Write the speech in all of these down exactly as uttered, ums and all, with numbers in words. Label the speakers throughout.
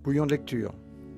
Speaker 1: Bouillon de lecture.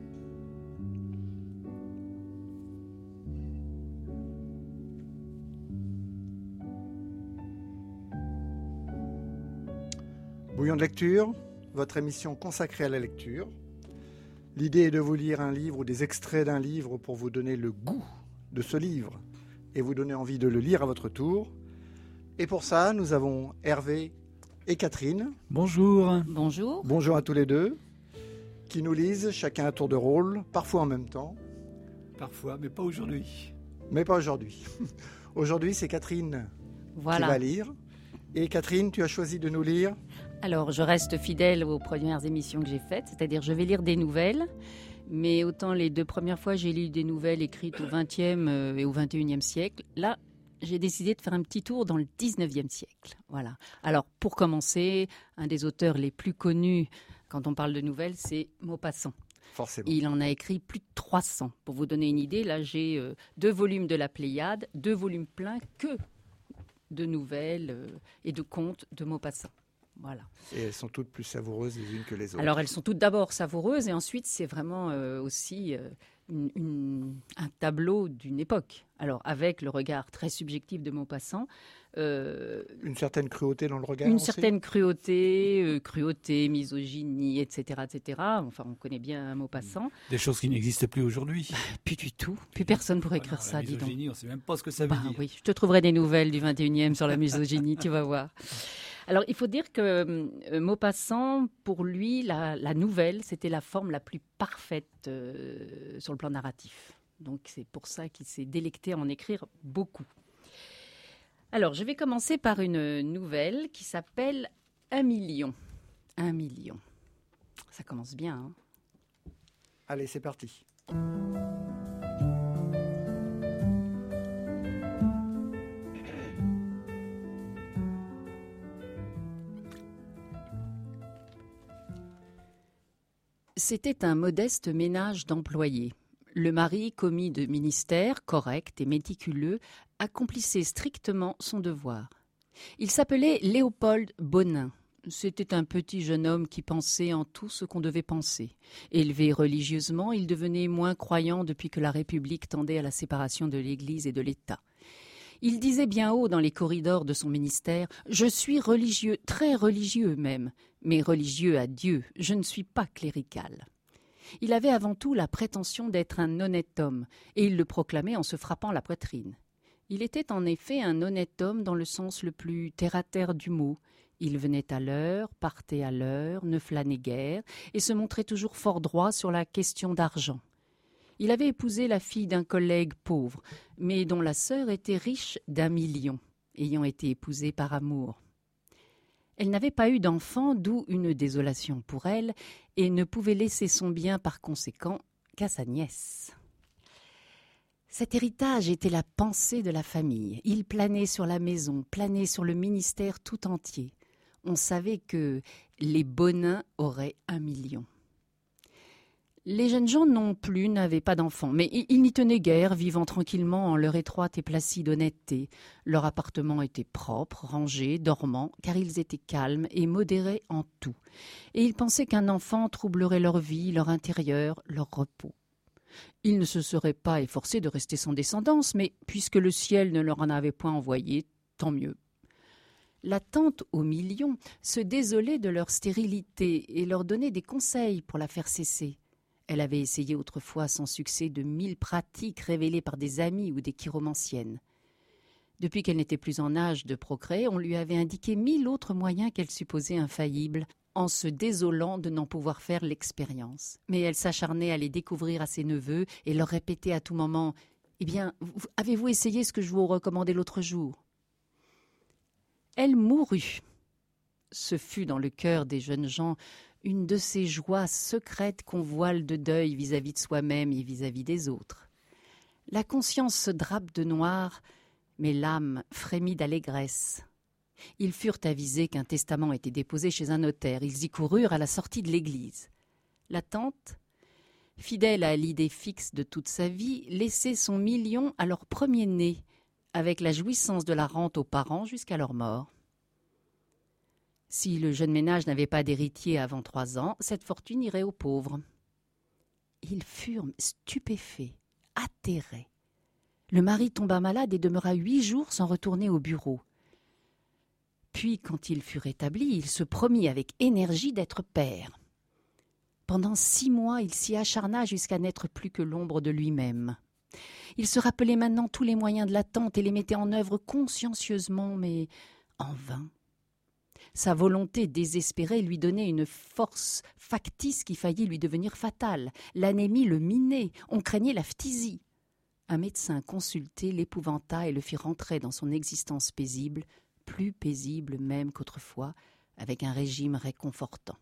Speaker 1: Bouillon de lecture, votre émission consacrée à la lecture. L'idée est de vous lire un livre ou des extraits d'un livre pour vous donner le goût de ce livre et vous donner envie de le lire à votre tour. Et pour ça, nous avons Hervé et Catherine.
Speaker 2: Bonjour.
Speaker 3: Bonjour.
Speaker 1: Bonjour à tous les deux, qui nous lisent chacun à tour de rôle, parfois en même temps.
Speaker 2: Parfois, mais pas aujourd'hui.
Speaker 1: Mais pas aujourd'hui. Aujourd'hui, c'est Catherine
Speaker 3: Voilà.
Speaker 1: qui va lire. Et Catherine, tu as choisi de nous lire.
Speaker 3: Alors, je reste fidèle aux premières émissions que j'ai faites, c'est-à-dire je vais lire des nouvelles, mais autant les deux premières fois, j'ai lu des nouvelles écrites au vingtième et au vingt et unième siècle. Là, j'ai décidé de faire un petit tour dans le dix-neuvième siècle. Voilà. Alors, pour commencer, un des auteurs les plus connus quand on parle de nouvelles, c'est Maupassant.
Speaker 1: Forcément.
Speaker 3: Il en a écrit plus de trois cents. Pour vous donner une idée, là, j'ai euh, deux volumes de la Pléiade, deux volumes pleins que de nouvelles euh, et de contes de Maupassant. Voilà.
Speaker 1: Et elles sont toutes plus savoureuses les unes que les autres.
Speaker 3: Alors, elles sont toutes d'abord savoureuses et ensuite, c'est vraiment euh, aussi euh, une, une, un tableau d'une époque. Alors, avec le regard très subjectif de Maupassant. Euh,
Speaker 1: une certaine cruauté dans le regard
Speaker 3: Une
Speaker 1: aussi.
Speaker 3: certaine cruauté, euh, cruauté, misogynie, et cetera, et cetera. Enfin, on connaît bien Maupassant.
Speaker 2: Des choses qui n'existent plus aujourd'hui.
Speaker 3: Bah, plus du tout. Plus personne pourrait
Speaker 2: Voilà,
Speaker 3: écrire ça, dis donc.
Speaker 2: La misogynie, on ne sait même pas ce que ça veut
Speaker 3: Bah,
Speaker 2: dire.
Speaker 3: oui, je te trouverai des nouvelles du vingt et unième sur la misogynie, tu vas voir. Alors, il faut dire que euh, Maupassant, pour lui, la, la nouvelle, c'était la forme la plus parfaite euh, sur le plan narratif. Donc, c'est pour ça qu'il s'est délecté à en écrire beaucoup. Alors, je vais commencer par une nouvelle qui s'appelle Un million. Un million. Ça commence bien, hein ?
Speaker 1: Allez, c'est parti.
Speaker 3: C'était un modeste ménage d'employés. Le mari, commis de ministère, correct et méticuleux, accomplissait strictement son devoir. Il s'appelait Léopold Bonin. C'était un petit jeune homme qui pensait en tout ce qu'on devait penser. Élevé religieusement, il devenait moins croyant depuis que la République tendait à la séparation de l'Église et de l'État. Il disait bien haut dans les corridors de son ministère « Je suis religieux, très religieux même, mais religieux à Dieu, je ne suis pas clérical ». Il avait avant tout la prétention d'être un honnête homme, et il le proclamait en se frappant la poitrine. Il était en effet un honnête homme dans le sens le plus terre-à-terre du mot. Il venait à l'heure, partait à l'heure, ne flânait guère, et se montrait toujours fort droit sur la question d'argent. Il avait épousé la fille d'un collègue pauvre, mais dont la sœur était riche d'un million, ayant été épousée par amour. Elle n'avait pas eu d'enfant, d'où une désolation pour elle, et ne pouvait laisser son bien par conséquent qu'à sa nièce. Cet héritage était la pensée de la famille. Il planait sur la maison, planait sur le ministère tout entier. On savait que les Bonins auraient un million. Les jeunes gens non plus n'avaient pas d'enfants, mais ils n'y tenaient guère, vivant tranquillement en leur étroite et placide honnêteté. Leur appartement était propre, rangé, dormant, car ils étaient calmes et modérés en tout. Et ils pensaient qu'un enfant troublerait leur vie, leur intérieur, leur repos. Ils ne se seraient pas efforcés de rester sans descendance, mais puisque le ciel ne leur en avait point envoyé, tant mieux. La tante aux millions se désolait de leur stérilité et leur donnait des conseils pour la faire cesser. Elle avait essayé autrefois sans succès de mille pratiques révélées par des amies ou des chiromanciennes. Depuis qu'elle n'était plus en âge de procréer, on lui avait indiqué mille autres moyens qu'elle supposait infaillibles, en se désolant de n'en pouvoir faire l'expérience. Mais elle s'acharnait à les découvrir à ses neveux et leur répétait à tout moment « Eh bien, avez-vous essayé ce que je vous recommandais l'autre jour ?» Elle mourut. Ce fut dans le cœur des jeunes gens une de ces joies secrètes qu'on voile de deuil vis-à-vis de soi-même et vis-à-vis des autres. La conscience se drape de noir, mais l'âme frémit d'allégresse. Ils furent avisés qu'un testament était déposé chez un notaire. Ils y coururent à la sortie de l'église. La tante, fidèle à l'idée fixe de toute sa vie, laissait son million à leur premier-né, avec la jouissance de la rente aux parents jusqu'à leur mort. Si le jeune ménage n'avait pas d'héritier avant trois ans, cette fortune irait aux pauvres. Ils furent stupéfaits, atterrés. Le mari tomba malade et demeura huit jours sans retourner au bureau. Puis, quand il fut rétabli, il se promit avec énergie d'être père. Pendant six mois, il s'y acharna jusqu'à n'être plus que l'ombre de lui-même. Il se rappelait maintenant tous les moyens de l'attente et les mettait en œuvre consciencieusement, mais en vain. Sa volonté désespérée lui donnait une force factice qui faillit lui devenir fatale. L'anémie le minait, on craignait la phtisie. Un médecin consulté l'épouvanta et le fit rentrer dans son existence paisible, plus paisible même qu'autrefois, avec un régime réconfortant.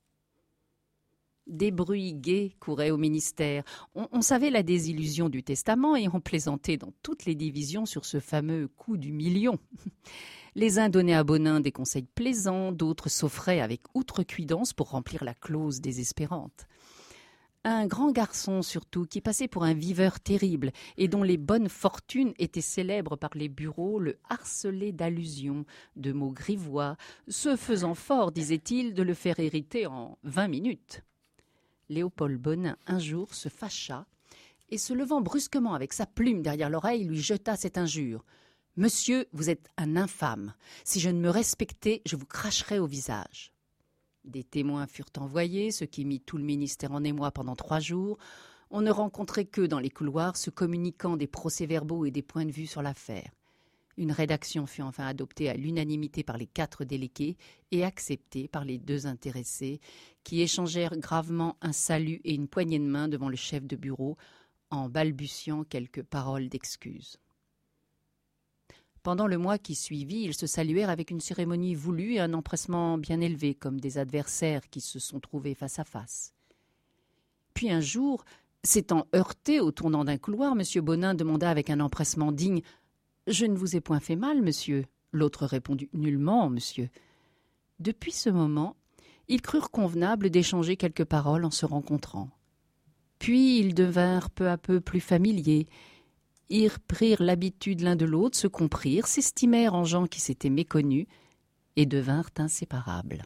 Speaker 3: Des bruits gais couraient au ministère. On, on savait la désillusion du testament et on plaisantait dans toutes les divisions sur ce fameux coup du million. Les uns donnaient à Bonin des conseils plaisants, d'autres s'offraient avec outrecuidance pour remplir la clause désespérante. Un grand garçon surtout, qui passait pour un viveur terrible et dont les bonnes fortunes étaient célèbres par les bureaux, le harcelait d'allusions, de mots grivois, se faisant fort, disait-il, de le faire hériter en vingt minutes. Léopold Bonin, un jour, se fâcha et, se levant brusquement avec sa plume derrière l'oreille, lui jeta cette injure. « Monsieur, vous êtes un infâme. Si je ne me respectais, je vous cracherais au visage. » Des témoins furent envoyés, ce qui mit tout le ministère en émoi pendant trois jours. On ne rencontrait qu'eux dans les couloirs, se communiquant des procès-verbaux et des points de vue sur l'affaire. Une rédaction fut enfin adoptée à l'unanimité par les quatre délégués et acceptée par les deux intéressés, qui échangèrent gravement un salut et une poignée de main devant le chef de bureau, en balbutiant quelques paroles d'excuse. Pendant le mois qui suivit, ils se saluèrent avec une cérémonie voulue et un empressement bien élevé, comme des adversaires qui se sont trouvés face à face. Puis un jour, s'étant heurté au tournant d'un couloir, M. Bonin demanda avec un empressement digne « Je ne vous ai point fait mal, monsieur ?» L'autre répondit « Nullement, monsieur. » Depuis ce moment, ils crurent convenable d'échanger quelques paroles en se rencontrant. Puis ils devinrent peu à peu plus familiers. Ils prirent l'habitude l'un de l'autre, se comprirent, s'estimèrent en gens qui s'étaient méconnus et devinrent inséparables.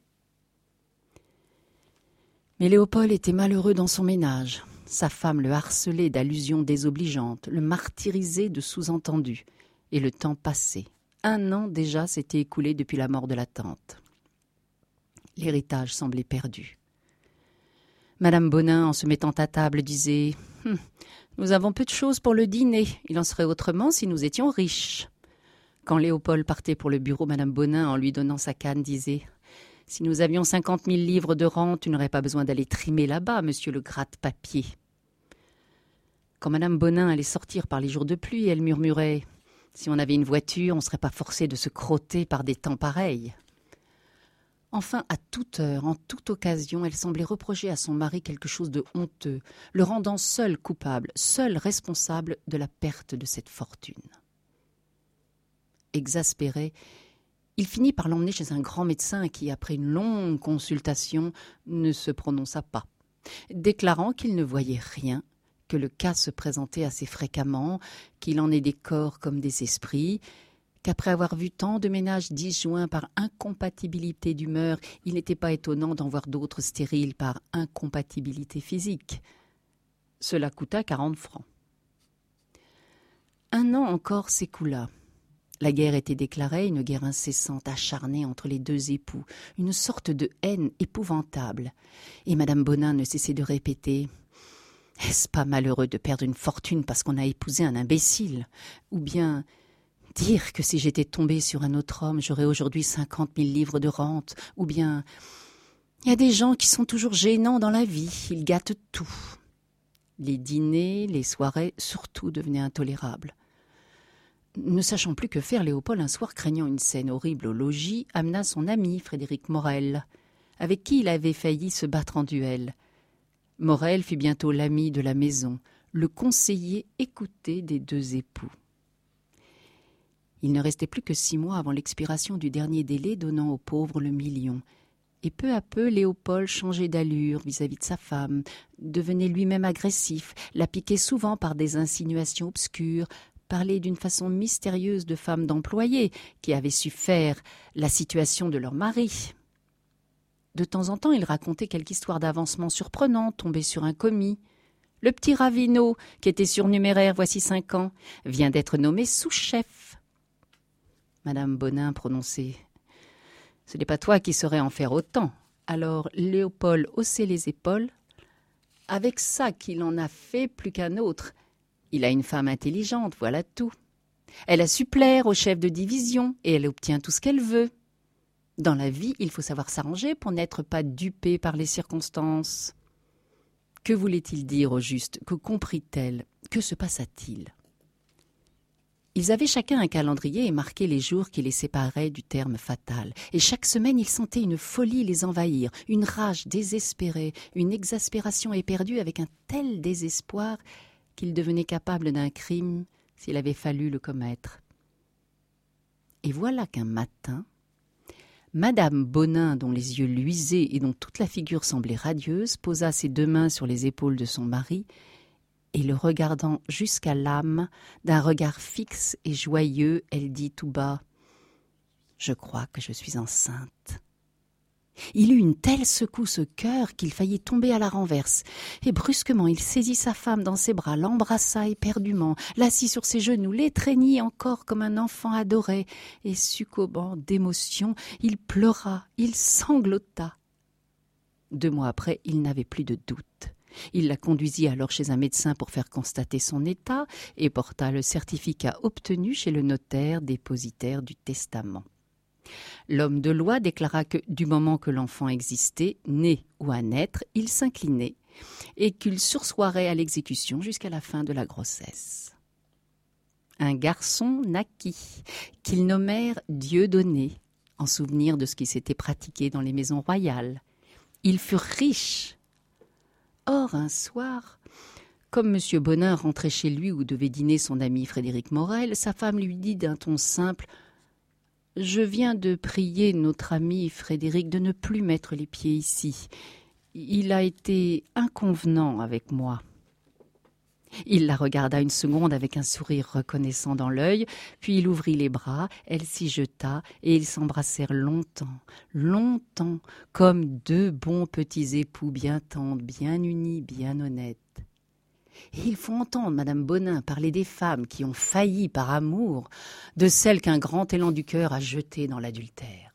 Speaker 3: Mais Léopold était malheureux dans son ménage. Sa femme le harcelait d'allusions désobligeantes, le martyrisait de sous-entendus, et le temps passait. Un an déjà s'était écoulé depuis la mort de la tante. L'héritage semblait perdu. Madame Bonin, en se mettant à table, disait hum, « Nous avons peu de choses pour le dîner. Il en serait autrement si nous étions riches. » Quand Léopold partait pour le bureau, Madame Bonin, en lui donnant sa canne, disait « Si nous avions cinquante mille livres de rente, tu n'aurais pas besoin d'aller trimer là-bas, monsieur le gratte-papier. » Quand Madame Bonin allait sortir par les jours de pluie, elle murmurait « Si on avait une voiture, on ne serait pas forcé de se crotter par des temps pareils. » Enfin, à toute heure, en toute occasion, elle semblait reprocher à son mari quelque chose de honteux, le rendant seul coupable, seul responsable de la perte de cette fortune. Exaspéré, il finit par l'emmener chez un grand médecin qui, après une longue consultation, ne se prononça pas, déclarant qu'il ne voyait rien, que le cas se présentait assez fréquemment, qu'il en est des corps comme des esprits, qu'après avoir vu tant de ménages disjoints par incompatibilité d'humeur, il n'était pas étonnant d'en voir d'autres stériles par incompatibilité physique. Cela coûta quarante francs. Un an encore s'écoula. La guerre était déclarée, une guerre incessante, acharnée entre les deux époux, une sorte de haine épouvantable. Et Madame Bonin ne cessait de répéter « Est-ce pas malheureux de perdre une fortune parce qu'on a épousé un imbécile ?» Ou bien « Dire que si j'étais tombée sur un autre homme, j'aurais aujourd'hui cinquante mille livres de rente. » Ou bien « Il y a des gens qui sont toujours gênants dans la vie, ils gâtent tout. » Les dîners, les soirées, surtout, devenaient intolérables. Ne sachant plus que faire, Léopold, un soir, craignant une scène horrible au logis, amena son ami, Frédéric Morel, avec qui il avait failli se battre en duel. Morel fut bientôt l'ami de la maison, le conseiller écouté des deux époux. Il ne restait plus que six mois avant l'expiration du dernier délai donnant aux pauvres le million. Et peu à peu, Léopold changeait d'allure vis-à-vis de sa femme, devenait lui-même agressif, la piquait souvent par des insinuations obscures, parlait d'une façon mystérieuse de femmes d'employés qui avaient su faire la situation de leur mari. De temps en temps, il racontait quelque histoire d'avancement surprenant, tombée sur un commis. Le petit Ravino, qui était surnuméraire voici cinq ans, vient d'être nommé sous-chef. Madame Bonin prononçait « Ce n'est pas toi qui saurais en faire autant. » Alors Léopold haussait les épaules. « Avec ça qu'il en a fait plus qu'un autre. Il a une femme intelligente, voilà tout. Elle a su plaire au chef de division et elle obtient tout ce qu'elle veut. Dans la vie, il faut savoir s'arranger pour n'être pas dupé par les circonstances. » Que voulait-il dire au juste? Que comprit-elle? Que se passa-t-il? Ils avaient chacun un calendrier et marquaient les jours qui les séparaient du terme fatal. Et chaque semaine, ils sentaient une folie les envahir, une rage désespérée, une exaspération éperdue avec un tel désespoir qu'ils devenaient capables d'un crime s'il avait fallu le commettre. Et voilà qu'un matin, Madame Bonin, dont les yeux luisaient et dont toute la figure semblait radieuse, posa ses deux mains sur les épaules de son mari et, le regardant jusqu'à l'âme, d'un regard fixe et joyeux, elle dit tout bas « Je crois que je suis enceinte. » Il eut une telle secousse au cœur qu'il faillit tomber à la renverse. Et brusquement, il saisit sa femme dans ses bras, l'embrassa éperdument, l'assit sur ses genoux, l'étreignit encore comme un enfant adoré, et succombant d'émotion, il pleura, il sanglota. Deux mois après, il n'avait plus de doute. Il la conduisit alors chez un médecin pour faire constater son état et porta le certificat obtenu chez le notaire dépositaire du testament. L'homme de loi déclara que, du moment que l'enfant existait, né ou à naître, il s'inclinait et qu'il sursoirait à l'exécution jusqu'à la fin de la grossesse. Un garçon naquit, qu'ils nommèrent Dieudonné, en souvenir de ce qui s'était pratiqué dans les maisons royales. Ils furent riches. Or, un soir, comme M. Bonin rentrait chez lui où devait dîner son ami Frédéric Morel, sa femme lui dit d'un ton simple « Je viens de prier notre ami Frédéric de ne plus mettre les pieds ici. Il a été inconvenant avec moi. » Il la regarda une seconde avec un sourire reconnaissant dans l'œil, puis il ouvrit les bras, elle s'y jeta, et ils s'embrassèrent longtemps, longtemps, comme deux bons petits époux bien tendres, bien unis, bien honnêtes. Et il faut entendre Madame Bonin parler des femmes qui ont failli par amour, de celles qu'un grand élan du cœur a jetées dans l'adultère.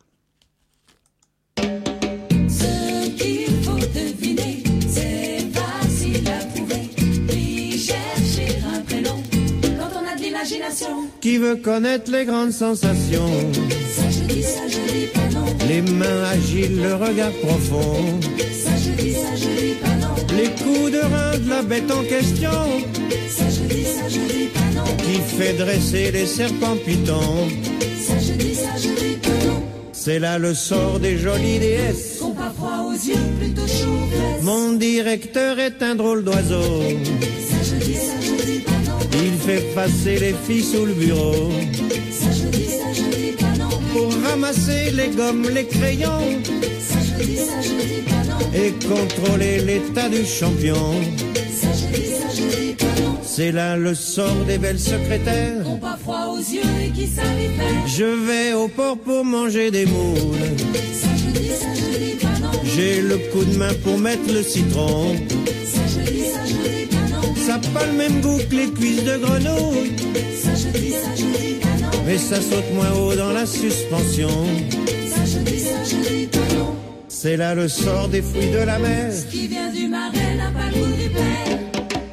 Speaker 4: Ce qu'il faut deviner, c'est facile à trouver. Puis chercher un prénom quand on a de l'imagination.
Speaker 5: Qui veut connaître les grandes sensations?
Speaker 4: Ça je dis, ça je dis pas non.
Speaker 5: Les mains agiles, le regard profond.
Speaker 4: Ça je dis, ça je dis pas non.
Speaker 5: Les coups de rein de la bête en question.
Speaker 4: Ça je dis, ça je dis pas non.
Speaker 5: Qui fait dresser les serpents pitons.
Speaker 4: Ça je dis, ça je dis pas non.
Speaker 5: C'est là le sort des jolies déesses.
Speaker 4: Sont pas froids aux yeux, plutôt chauds aux fesses.
Speaker 5: Mon directeur est un drôle d'oiseau.
Speaker 4: Ça je dis, ça je dis pas non.
Speaker 5: Il fait passer les filles sous le bureau.
Speaker 4: Ça je dis, ça je dis pas non.
Speaker 5: Pour ramasser les gommes, les crayons.
Speaker 4: Ça je dis, ça je dis pas non.
Speaker 5: Et contrôler l'état du champion.
Speaker 4: Ça je dis, ça je dis pas non.
Speaker 5: C'est là le sort des belles secrétaires.
Speaker 4: Ont pas froid aux yeux et qui savent y faire.
Speaker 5: Je vais au port pour manger des moules.
Speaker 4: Ça je dis, ça je dis pas non.
Speaker 5: J'ai le coup de main pour mettre le citron.
Speaker 4: Ça je dis, ça je dis pas non.
Speaker 5: Ça n'a pas le même goût que les cuisses de grenouille.
Speaker 4: Ça je dis, ça je dis pas non.
Speaker 5: Mais ça saute moins haut dans la suspension.
Speaker 4: Ça je dis, ça je dis pas non.
Speaker 5: C'est là le sort des fruits de la mer.
Speaker 4: Ce qui vient du marais n'a pas le goût du père.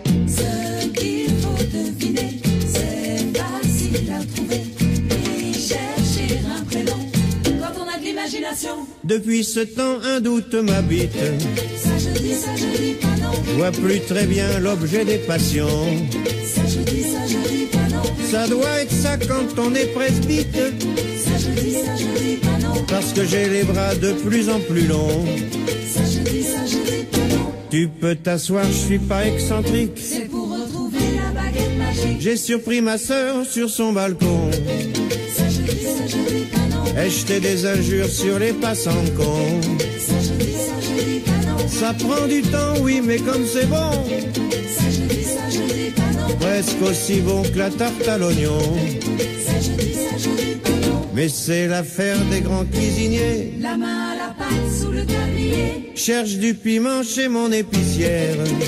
Speaker 4: Ce qu'il faut deviner, c'est facile à trouver. Et chercher un prénom quand on a de l'imagination.
Speaker 5: Depuis ce temps, un doute m'habite.
Speaker 4: Ça je dis, ça je dis pas non.
Speaker 5: Je vois plus très bien l'objet des passions.
Speaker 4: Ça je dis, ça je dis pas non.
Speaker 5: Ça doit être ça quand on est presbyte.
Speaker 4: Ça je dis, ça je dis pas non.
Speaker 5: Parce que j'ai les bras de plus en plus longs.
Speaker 4: Ça je dis, ça je dis pas non.
Speaker 5: Tu peux t'asseoir, je suis pas excentrique.
Speaker 4: C'est pour retrouver la baguette magique.
Speaker 5: J'ai surpris ma sœur sur son balcon.
Speaker 4: Ça je dis, ça je dis pas non.
Speaker 5: Elle jetait des injures sur les passants cons.
Speaker 4: Ça je dis, ça je dis pas non.
Speaker 5: Ça prend du temps, oui, mais comme c'est bon.
Speaker 4: Ça je dis, ça je dis pas non.
Speaker 5: Presque aussi bon que la tarte à l'oignon.
Speaker 4: Ça je dis, ça je dis pas non.
Speaker 5: Mais c'est l'affaire des grands cuisiniers.
Speaker 4: La main à la pâte sous le tablier.
Speaker 5: Cherche du piment chez mon épicière.
Speaker 4: Ça je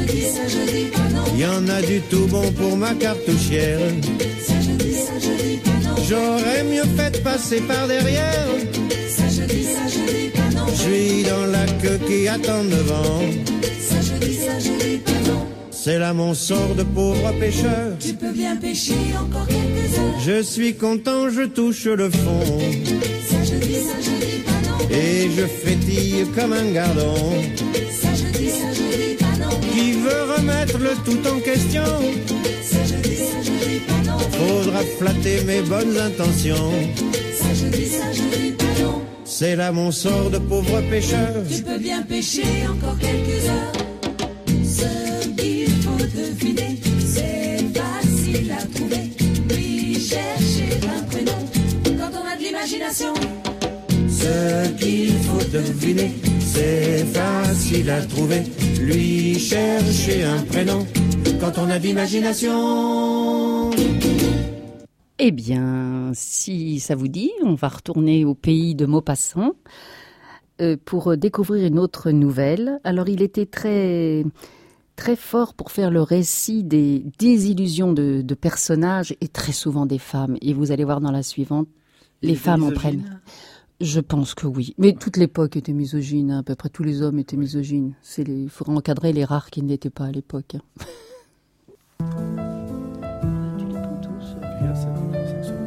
Speaker 4: je dis, ça je dis pas non.
Speaker 5: Y en a du tout bon pour ma cartouchière.
Speaker 4: Ça je dis, ça je dis pas non.
Speaker 5: J'aurais mieux fait de passer par derrière.
Speaker 4: Ça je dis, ça je dis pas non.
Speaker 5: Je suis dans la queue qui attend devant.
Speaker 4: Ça je dis, ça je dis pas non.
Speaker 5: C'est là mon sort de pauvre pêcheur.
Speaker 4: Tu peux bien pêcher encore quelques heures.
Speaker 5: Je suis content, je touche le fond.
Speaker 4: Ça je dis, ça je dis pas non.
Speaker 5: Et je frétille comme un gardon
Speaker 4: Ça je dis, ça je dis pas non.
Speaker 5: qui veut remettre le tout en question.
Speaker 4: Ça je dis, ça je dis pas non.
Speaker 5: Faudra flatter mes bonnes intentions.
Speaker 4: Ça je dis, ça je dis pas non.
Speaker 5: C'est là mon sort de pauvre pêcheur.
Speaker 4: Tu peux bien pêcher encore quelques heures. Ce qu'il faut deviner, c'est facile à trouver. Puis chercher un prénom quand on a de l'imagination.
Speaker 5: Ce qu'il faut deviner, c'est facile à trouver. Lui chercher un prénom quand on a de l'imagination.
Speaker 3: Eh bien, si ça vous dit, on va retourner au pays de Maupassant euh, pour découvrir une autre nouvelle. Alors, il était très, très fort pour faire le récit des désillusions de, de personnages et très souvent des femmes. Et vous allez voir dans la suivante, les
Speaker 2: Il
Speaker 3: femmes en
Speaker 2: était
Speaker 3: prennent.
Speaker 2: misogyne.
Speaker 3: Je pense que oui. Mais toute l'époque était misogyne. Hein. À peu près tous les hommes étaient misogynes. C'est les... Il faudrait encadrer les rares qui ne l'étaient pas à l'époque. Tu les prends tous.
Speaker 2: Bien, ça commence à se-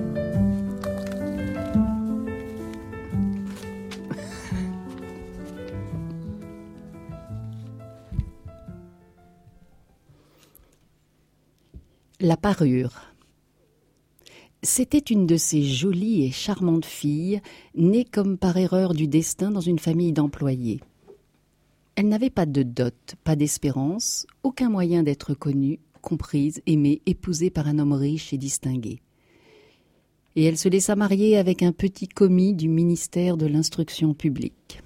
Speaker 3: La parure. C'était une de ces jolies et charmantes filles, nées comme par erreur du destin dans une famille d'employés. Elle n'avait pas de dot, pas d'espérance, aucun moyen d'être connue, comprise, aimée, épousée par un homme riche et distingué. Et elle se laissa marier avec un petit commis du ministère de l'Instruction publique.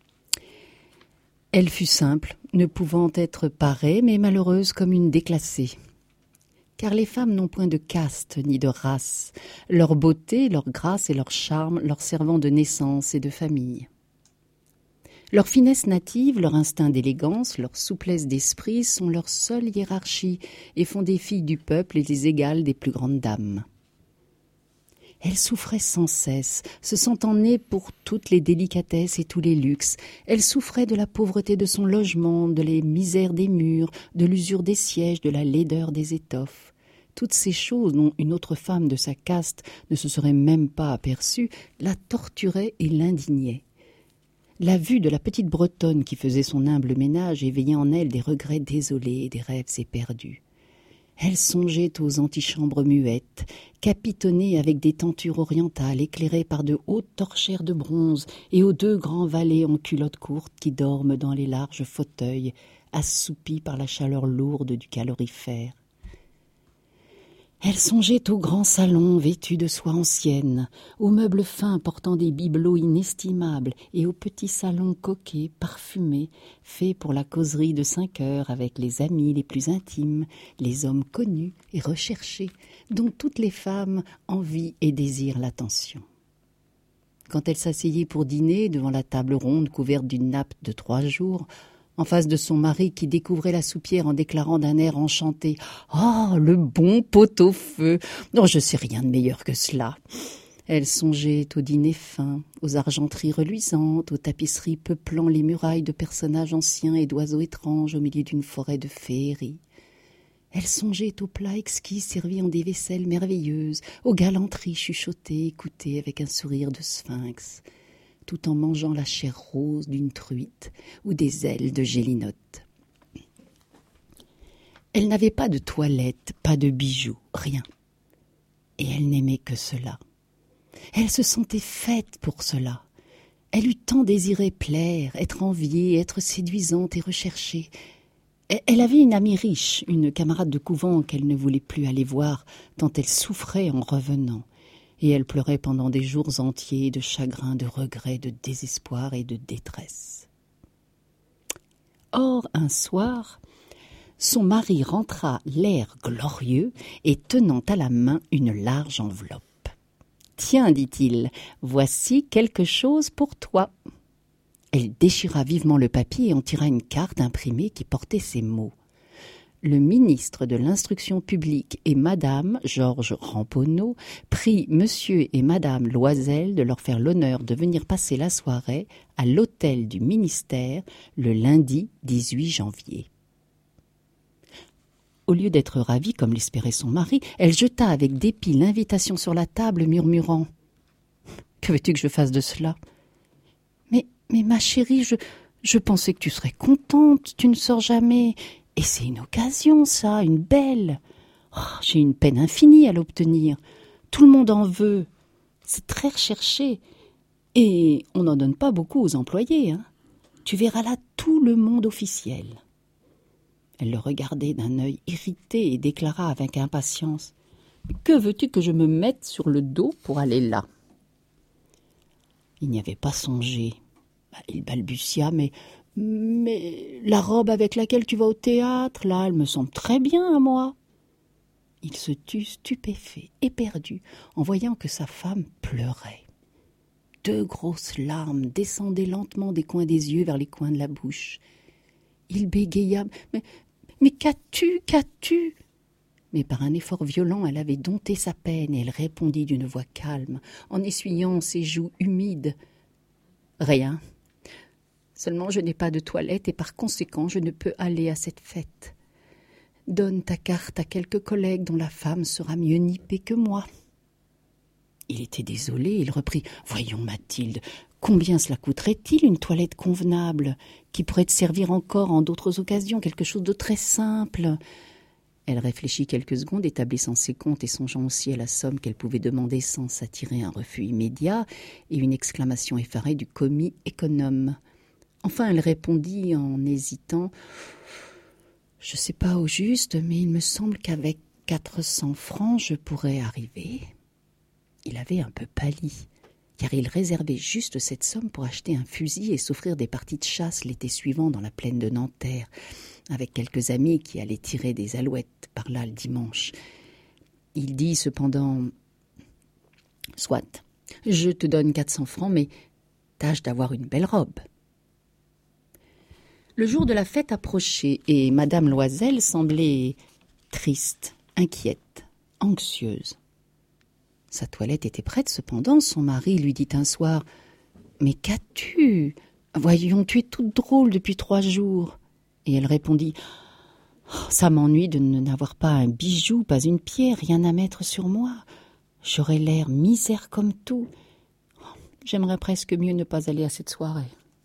Speaker 3: Elle fut simple, ne pouvant être parée, mais malheureuse comme une déclassée. Car les femmes n'ont point de caste ni de race, leur beauté, leur grâce et leur charme leur servant de naissance et de famille. Leur finesse native, leur instinct d'élégance, leur souplesse d'esprit sont leur seule hiérarchie et font des filles du peuple et les égales des plus grandes dames. Elle souffrait sans cesse, se sentant née pour toutes les délicatesses et tous les luxes. Elle souffrait de la pauvreté de son logement, de les misères des murs, de l'usure des sièges, de la laideur des étoffes. Toutes ces choses dont une autre femme de sa caste ne se serait même pas aperçue la torturaient et l'indignaient. La vue de la petite Bretonne qui faisait son humble ménage éveillait en elle des regrets désolés et des rêves éperdus. Elle songeait aux antichambres muettes, capitonnées avec des tentures orientales éclairées par de hautes torchères de bronze et aux deux grands valets en culottes courtes qui dorment dans les larges fauteuils, assoupis par la chaleur lourde du calorifère. Elle songeait aux grands salons vêtus de soie ancienne, aux meubles fins portant des bibelots inestimables et aux petits salons coquets, parfumés, faits pour la causerie de cinq heures avec les amis les plus intimes, les hommes connus et recherchés, dont toutes les femmes envient et désirent l'attention. Quand elle s'asseyait pour dîner devant la table ronde couverte d'une nappe de trois jours, en face de son mari qui découvrait la soupière en déclarant d'un air enchanté « Oh, le bon pot-au-feu! Non, je sais rien de meilleur que cela !» Elle songeait au dîner fin, aux argenteries reluisantes, aux tapisseries peuplant les murailles de personnages anciens et d'oiseaux étranges au milieu d'une forêt de féerie. Elle songeait aux plats exquis servis en des vaisselles merveilleuses, aux galanteries chuchotées, écoutées avec un sourire de sphinx, tout en mangeant la chair rose d'une truite ou des ailes de gélinotte. Elle n'avait pas de toilette, pas de bijoux, rien. Et elle n'aimait que cela. Elle se sentait faite pour cela. Elle eût tant désiré plaire, être enviée, être séduisante et recherchée. Elle avait une amie riche, une camarade de couvent qu'elle ne voulait plus aller voir, tant elle souffrait en revenant. Et elle pleurait pendant des jours entiers de chagrin, de regret, de désespoir et de détresse. Or, un soir, son mari rentra l'air glorieux et tenant à la main une large enveloppe. « Tiens, dit-il, voici quelque chose pour toi. » Elle déchira vivement le papier et en tira une carte imprimée qui portait ces mots. le ministre de l'Instruction publique et Madame Georges Ramponneau prie Monsieur et Madame Loisel de leur faire l'honneur de venir passer la soirée à l'hôtel du ministère le lundi dix-huit janvier. Au lieu d'être ravie comme l'espérait son mari, elle jeta avec dépit l'invitation sur la table, murmurant « Que veux-tu que je fasse de cela ?»« Mais, mais ma chérie, je, je pensais que tu serais contente, tu ne sors jamais. Et c'est une occasion, ça, une belle. Oh, j'ai une peine infinie à l'obtenir. Tout le monde en veut. C'est très recherché. Et on n'en donne pas beaucoup aux employés. Hein. Tu verras là tout le monde officiel. » Elle le regardait d'un œil irrité et déclara avec impatience « Que veux-tu que je me mette sur le dos pour aller là ?» Il n'y avait pas songé. Il balbutia, mais, mais la robe avec laquelle tu vas au théâtre, là, elle me semble très bien à moi. Il se tut stupéfait, éperdu, en voyant que sa femme pleurait. Deux grosses larmes descendaient lentement des coins des yeux vers les coins de la bouche. Il bégaya, mais, mais qu'as-tu, qu'as-tu ? Mais par un effort violent, elle avait dompté sa peine et elle répondit d'une voix calme, en essuyant ses joues humides. « Rien. Seulement je n'ai pas de toilette et par conséquent je ne peux aller à cette fête. Donne ta carte à quelques collègues dont la femme sera mieux nippée que moi. » Il était désolé, il reprit « Voyons Mathilde, combien cela coûterait-il une toilette convenable, qui pourrait te servir encore en d'autres occasions, quelque chose de très simple ?» Elle réfléchit quelques secondes, établissant ses comptes et songeant aussi à la somme qu'elle pouvait demander sans s'attirer un refus immédiat et une exclamation effarée du commis économe. Enfin, elle répondit en hésitant « Je ne sais pas au juste, mais il me semble qu'avec quatre cents francs, je pourrais arriver. » Il avait un peu pâli, car il réservait juste cette somme pour acheter un fusil et s'offrir des parties de chasse l'été suivant dans la plaine de Nanterre, avec quelques amis qui allaient tirer des alouettes par là le dimanche. Il dit cependant « Soit, je te donne quatre cents francs, mais tâche d'avoir une belle robe. » Le jour de la fête approchait et Madame Loisel semblait triste, inquiète, anxieuse. Sa toilette était prête, cependant, son mari lui dit un soir « Mais qu'as-tu ? Voyons, tu es toute drôle depuis trois jours. » Et elle répondit oh, « Ça m'ennuie de n'avoir pas un bijou, pas une pierre, rien à mettre sur moi. J'aurais l'air misère comme tout. J'aimerais presque mieux ne pas aller à cette soirée. »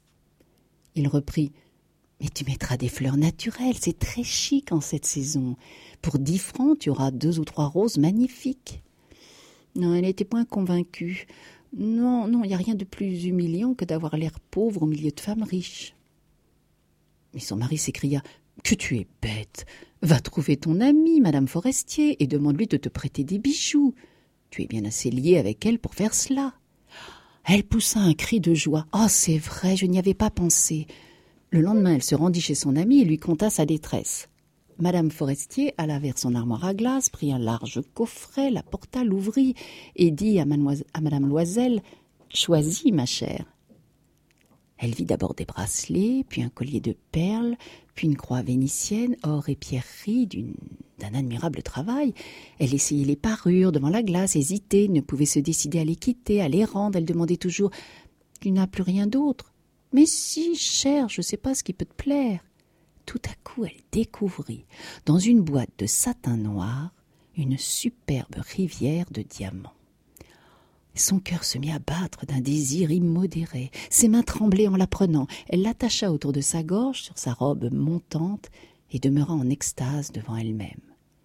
Speaker 3: Il reprit « Mais tu mettras des fleurs naturelles, c'est très chic en cette saison. Pour dix francs, tu auras deux ou trois roses magnifiques. » Non, elle n'était point convaincue. Non, non, il n'y a rien de plus humiliant que d'avoir l'air pauvre au milieu de femmes riches. Mais son mari s'écria « Que tu es bête! Va trouver ton amie, Madame Forestier, et demande-lui de te prêter des bijoux. Tu es bien assez lié avec elle pour faire cela. » Elle poussa un cri de joie. « Oh, c'est vrai, je n'y avais pas pensé. » Le lendemain, elle se rendit chez son amie et lui conta sa détresse. Madame Forestier alla vers son armoire à glace, prit un large coffret, la porta, l'ouvrit et dit à, Mademoiselle, à Madame Loisel « Choisis, ma chère. » Elle vit d'abord des bracelets, puis un collier de perles, puis une croix vénitienne, or et pierreries d'une, d'un admirable travail. Elle essayait les parures devant la glace, hésitait, ne pouvait se décider à les quitter, à les rendre. Elle demandait toujours « Tu n'as plus rien d'autre ?»« Mais si, chère, je ne sais pas ce qui peut te plaire. » Tout à coup, elle découvrit, dans une boîte de satin noir, une superbe rivière de diamants. Son cœur se mit à battre d'un désir immodéré. Ses mains tremblaient en la prenant. Elle l'attacha autour de sa gorge, sur sa robe montante, et demeura en extase devant elle-même.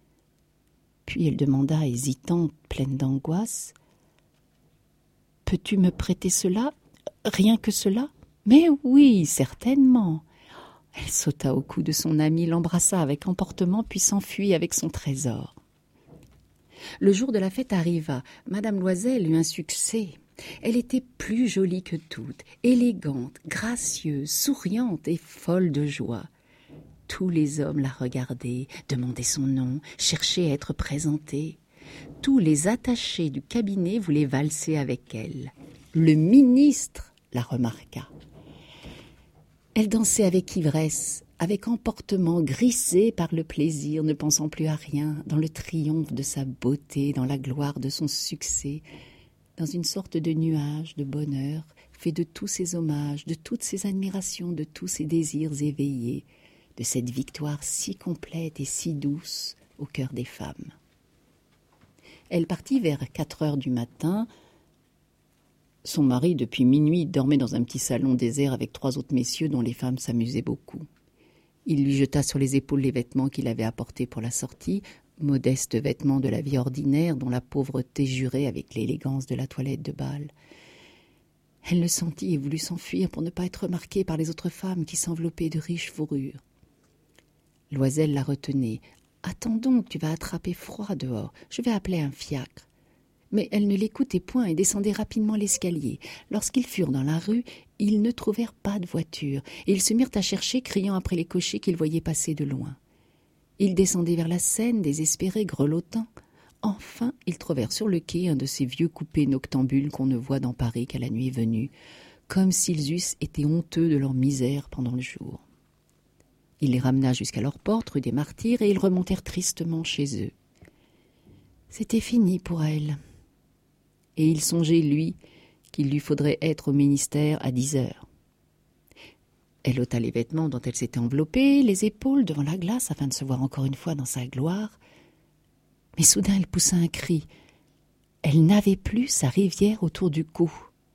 Speaker 3: Puis elle demanda, hésitante, pleine d'angoisse, « Peux-tu me prêter cela? Rien que cela? »« Mais oui, certainement. » Elle sauta au cou de son amie, l'embrassa avec emportement, puis s'enfuit avec son trésor. Le jour de la fête arriva. Madame Loisel eut un succès. Elle était plus jolie que toutes, élégante, gracieuse, souriante et folle de joie. Tous les hommes la regardaient, demandaient son nom, cherchaient à être présentés. Tous les attachés du cabinet voulaient valser avec elle. Le ministre la remarqua. Elle dansait avec ivresse, avec emportement, grisé par le plaisir, ne pensant plus à rien, dans le triomphe de sa beauté, dans la gloire de son succès, dans une sorte de nuage de bonheur, fait de tous ses hommages, de toutes ses admirations, de tous ses désirs éveillés, de cette victoire si complète et si douce au cœur des femmes. Elle partit vers quatre heures du matin. Son mari, depuis minuit, dormait dans un petit salon désert avec trois autres messieurs dont les femmes s'amusaient beaucoup. Il lui jeta sur les épaules les vêtements qu'il avait apportés pour la sortie, modestes vêtements de la vie ordinaire dont la pauvreté jurait avec l'élégance de la toilette de bal. Elle le sentit et voulut s'enfuir pour ne pas être remarquée par les autres femmes qui s'enveloppaient de riches fourrures. Loisel la retenait. « Attends donc, tu vas attraper froid dehors. Je vais appeler un fiacre. » Mais elle ne l'écoutait point et descendait rapidement l'escalier. Lorsqu'ils furent dans la rue, ils ne trouvèrent pas de voiture, et ils se mirent à chercher, criant après les cochers qu'ils voyaient passer de loin. Ils descendaient vers la Seine, désespérés, grelottant. Enfin, ils trouvèrent sur le quai un de ces vieux coupés noctambules qu'on ne voit dans Paris qu'à la nuit venue, comme s'ils eussent été honteux de leur misère pendant le jour. Il les ramena jusqu'à leur porte, rue des Martyrs, et ils remontèrent tristement chez eux. C'était fini pour elle. Et il songeait, lui, qu'il lui faudrait être au ministère à dix heures. Elle ôta les vêtements dont elle s'était enveloppée, les épaules devant la glace, afin de se voir encore une fois dans sa gloire. Mais soudain elle poussa un cri. Elle n'avait plus sa rivière autour du cou.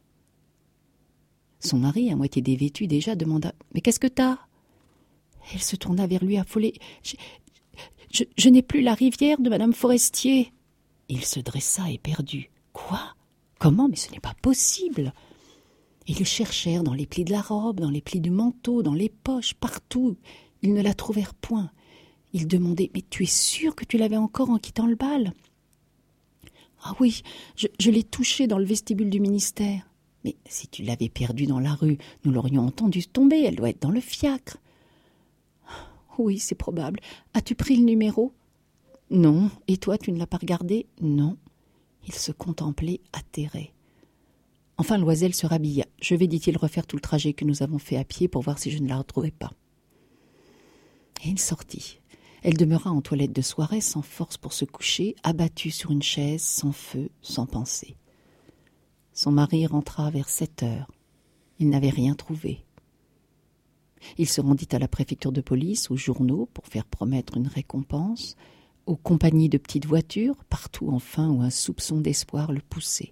Speaker 3: Son mari, à moitié dévêtu déjà, demanda « Mais qu'est-ce que t'as ?» Elle se tourna vers lui affolée. Je, je, je n'ai plus la rivière de Madame Forestier. Il se dressa éperdu. Quoi ? Comment ? Mais ce n'est pas possible. Ils cherchèrent dans les plis de la robe, dans les plis du manteau, dans les poches, partout. Ils ne la trouvèrent point. Ils demandaient « Mais tu es sûr que tu l'avais encore en quittant le bal ?»« Ah oui, je, je l'ai touchée dans le vestibule du ministère. »« Mais si tu l'avais perdue dans la rue, nous l'aurions entendue tomber. Elle doit être dans le fiacre. » Oui, c'est probable. As-tu pris le numéro ? Non. Et toi, tu ne l'as pas regardé ? Non. Il se contemplait atterré. Enfin, Loisel se rhabilla. Je vais, dit-il, refaire tout le trajet que nous avons fait à pied pour voir si je ne la retrouvais pas. Et il sortit. Elle demeura en toilette de soirée, sans force pour se coucher, abattue sur une chaise, sans feu, sans pensée. Son mari rentra vers sept heures. Il n'avait rien trouvé. Il se rendit à la préfecture de police, aux journaux, pour faire promettre une récompense, aux compagnies de petites voitures, partout enfin où un soupçon d'espoir le poussait.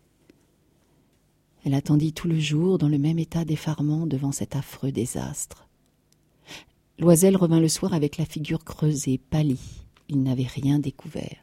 Speaker 3: Elle attendit tout le jour dans le même état d'effarement devant cet affreux désastre. Loisel revint le soir avec la figure creusée, pâlie. Il n'avait rien découvert.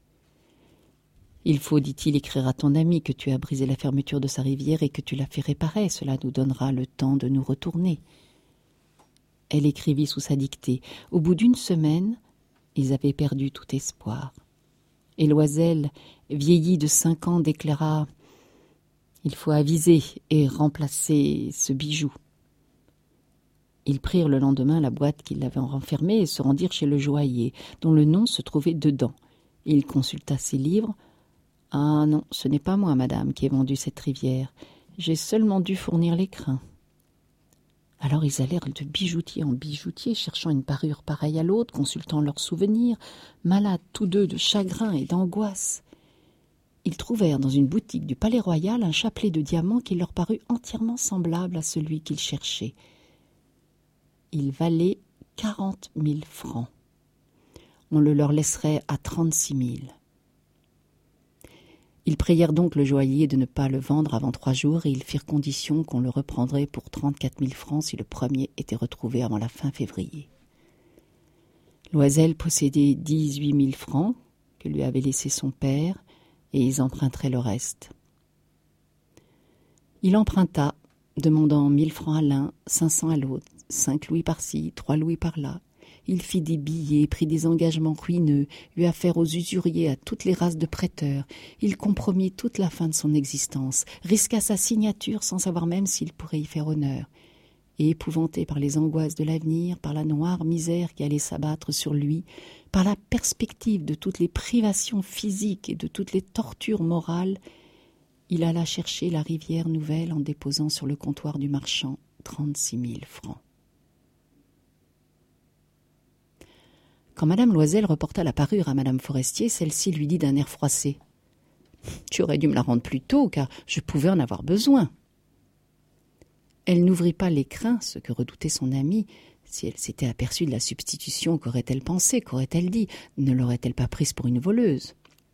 Speaker 3: « Il faut, dit-il, écrire à ton ami que tu as brisé la fermeture de sa rivière et que tu l'as fait réparer. Cela nous donnera le temps de nous retourner. » Elle écrivit sous sa dictée. Au bout d'une semaine, ils avaient perdu tout espoir. Et Loisel, vieilli de cinq ans, déclara « Il faut aviser et remplacer ce bijou. » Ils prirent le lendemain la boîte qui l'avait renfermée et se rendirent chez le joaillier, dont le nom se trouvait dedans. Il consulta ses livres. « Ah non, ce n'est pas moi, madame, qui ai vendu cette rivière. J'ai seulement dû fournir les crins. » Alors ils allèrent de bijoutier en bijoutier, cherchant une parure pareille à l'autre, consultant leurs souvenirs, malades tous deux de chagrin et d'angoisse. Ils trouvèrent dans une boutique du Palais Royal un chapelet de diamants qui leur parut entièrement semblable à celui qu'ils cherchaient. Il valait quarante mille francs. On le leur laisserait à trente-six mille. Ils prièrent donc le joaillier de ne pas le vendre avant trois jours et ils firent condition qu'on le reprendrait pour trente-quatre mille francs si le premier était retrouvé avant la fin février. Loisel possédait dix-huit mille francs que lui avait laissé son père et ils emprunteraient le reste. Il emprunta, demandant mille francs à l'un, cinq cents à l'autre, cinq louis par-ci, trois louis par-là. Il fit des billets, prit des engagements ruineux, eut affaire aux usuriers, à toutes les races de prêteurs. Il compromit toute la fin de son existence, risqua sa signature sans savoir même s'il pourrait y faire honneur. Et épouvanté par les angoisses de l'avenir, par la noire misère qui allait s'abattre sur lui, par la perspective de toutes les privations physiques et de toutes les tortures morales, il alla chercher la rivière nouvelle en déposant sur le comptoir du marchand trente-six mille francs. Quand Madame Loisel reporta la parure à Madame Forestier, celle-ci lui dit d'un air froissé. « Tu aurais dû me la rendre plus tôt, car je pouvais en avoir besoin. » Elle n'ouvrit pas l'écrin, ce que redoutait son amie. Si elle s'était aperçue de la substitution, qu'aurait-elle pensé, qu'aurait-elle dit? Ne l'aurait-elle pas prise pour une voleuse?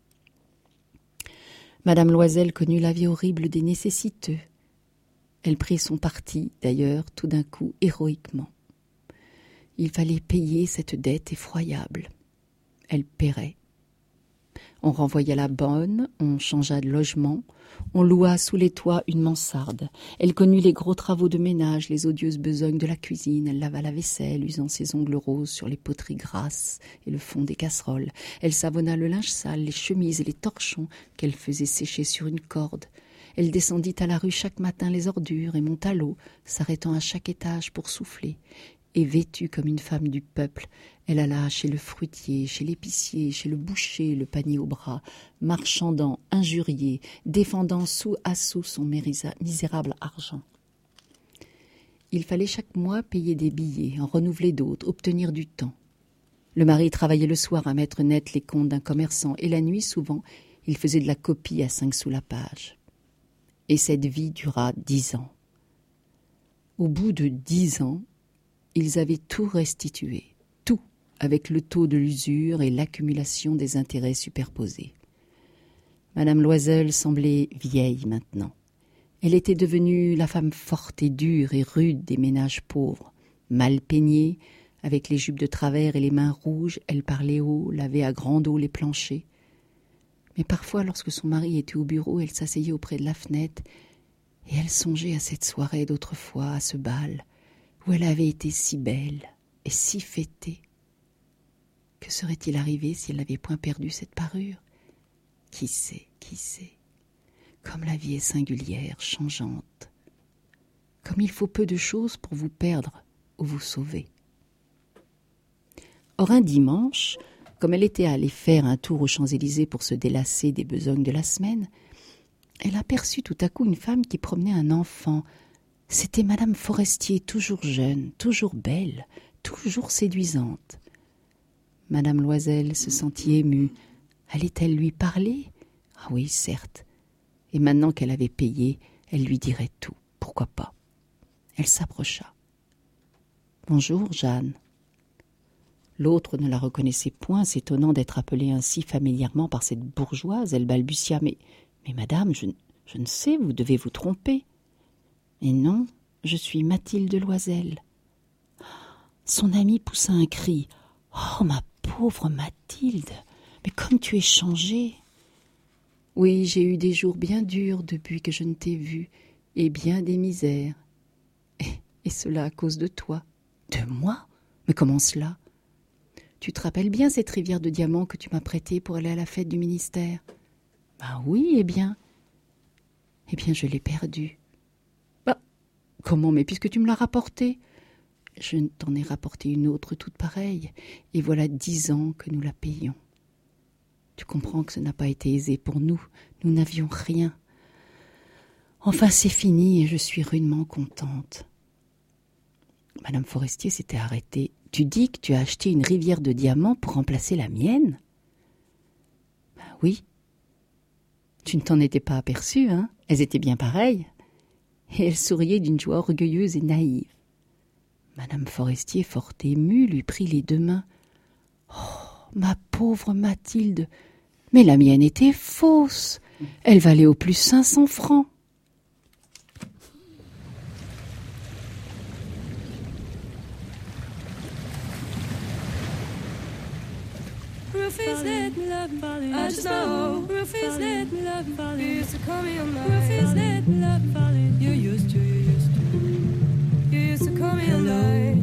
Speaker 3: Madame Loisel connut la vie horrible des nécessiteux. Elle prit son parti, d'ailleurs, tout d'un coup, héroïquement. Il fallait payer cette dette effroyable. Elle paierait. On renvoya la bonne, on changea de logement, on loua sous les toits une mansarde. Elle connut les gros travaux de ménage, les odieuses besognes de la cuisine. Elle lava la vaisselle, usant ses ongles roses sur les poteries grasses et le fond des casseroles. Elle savonna le linge sale, les chemises et les torchons qu'elle faisait sécher sur une corde. Elle descendit à la rue chaque matin les ordures et monta l'eau, s'arrêtant à chaque étage pour souffler. Et vêtue comme une femme du peuple, elle alla chez le fruitier, chez l'épicier, chez le boucher, le panier au bras, marchandant, injurié, défendant sou à sou son misérable argent. Il fallait chaque mois payer des billets, en renouveler d'autres, obtenir du temps. Le mari travaillait le soir à mettre net les comptes d'un commerçant, et la nuit, souvent, il faisait de la copie à cinq sous la page. Et cette vie dura dix ans. Au bout de dix ans, ils avaient tout restitué, tout, avec le taux de l'usure et l'accumulation des intérêts superposés. Madame Loisel semblait vieille maintenant. Elle était devenue la femme forte et dure et rude des ménages pauvres. Mal peignée, avec les jupes de travers et les mains rouges, elle parlait haut, lavait à grande eau les planchers. Mais parfois, lorsque son mari était au bureau, elle s'asseyait auprès de la fenêtre et elle songeait à cette soirée d'autrefois, à ce bal, où elle avait été si belle et si fêtée. Que serait-il arrivé si elle n'avait point perdu cette parure? Qui sait, qui sait? Comme la vie est singulière, changeante. Comme il faut peu de choses pour vous perdre ou vous sauver. Or un dimanche, comme elle était allée faire un tour aux Champs-Élysées pour se délasser des besognes de la semaine, elle aperçut tout à coup une femme qui promenait un enfant. C'était Madame Forestier, toujours jeune, toujours belle, toujours séduisante. Madame Loisel se sentit émue. Allait-elle lui parler? Ah oui, certes. Et maintenant qu'elle avait payé, elle lui dirait tout. Pourquoi pas? Elle s'approcha. « Bonjour, Jeanne. » L'autre ne la reconnaissait point, s'étonnant d'être appelée ainsi familièrement par cette bourgeoise. Elle balbutia. « Mais, mais madame, je, je ne sais, vous devez vous tromper. » « Mais non, je suis Mathilde Loisel. » Son amie poussa un cri. « Oh, ma pauvre Mathilde, mais comme tu es changée !»« Oui, j'ai eu des jours bien durs depuis que je ne t'ai vue, et bien des misères. Et, et cela à cause de toi. »« De moi? Mais comment cela ? Tu te rappelles bien cette rivière de diamants que tu m'as prêtée pour aller à la fête du ministère ? » ?»« Ben oui, eh bien. Eh bien, je l'ai perdue. » Comment? Mais puisque tu me l'as rapportée. Je t'en ai rapporté une autre toute pareille, et voilà dix ans que nous la payons. Tu comprends que ce n'a pas été aisé pour nous, nous n'avions rien. Enfin, c'est fini et je suis rudement contente. Madame Forestier s'était arrêtée. Tu dis que tu as acheté une rivière de diamants pour remplacer la mienne? Ben oui. Tu ne t'en étais pas aperçue, hein? Elles étaient bien pareilles. Et elle souriait d'une joie orgueilleuse et naïve. Madame Forestier, fort émue, lui prit les deux mains. « Oh, ma pauvre Mathilde, mais la mienne était fausse. Elle valait au plus cinq cents francs. »
Speaker 4: Rufus, let me love you. I just know. Rufus, let me love you. You used to call me on my. Rufus, let me love you. You used to, you used to. You used to call me on my.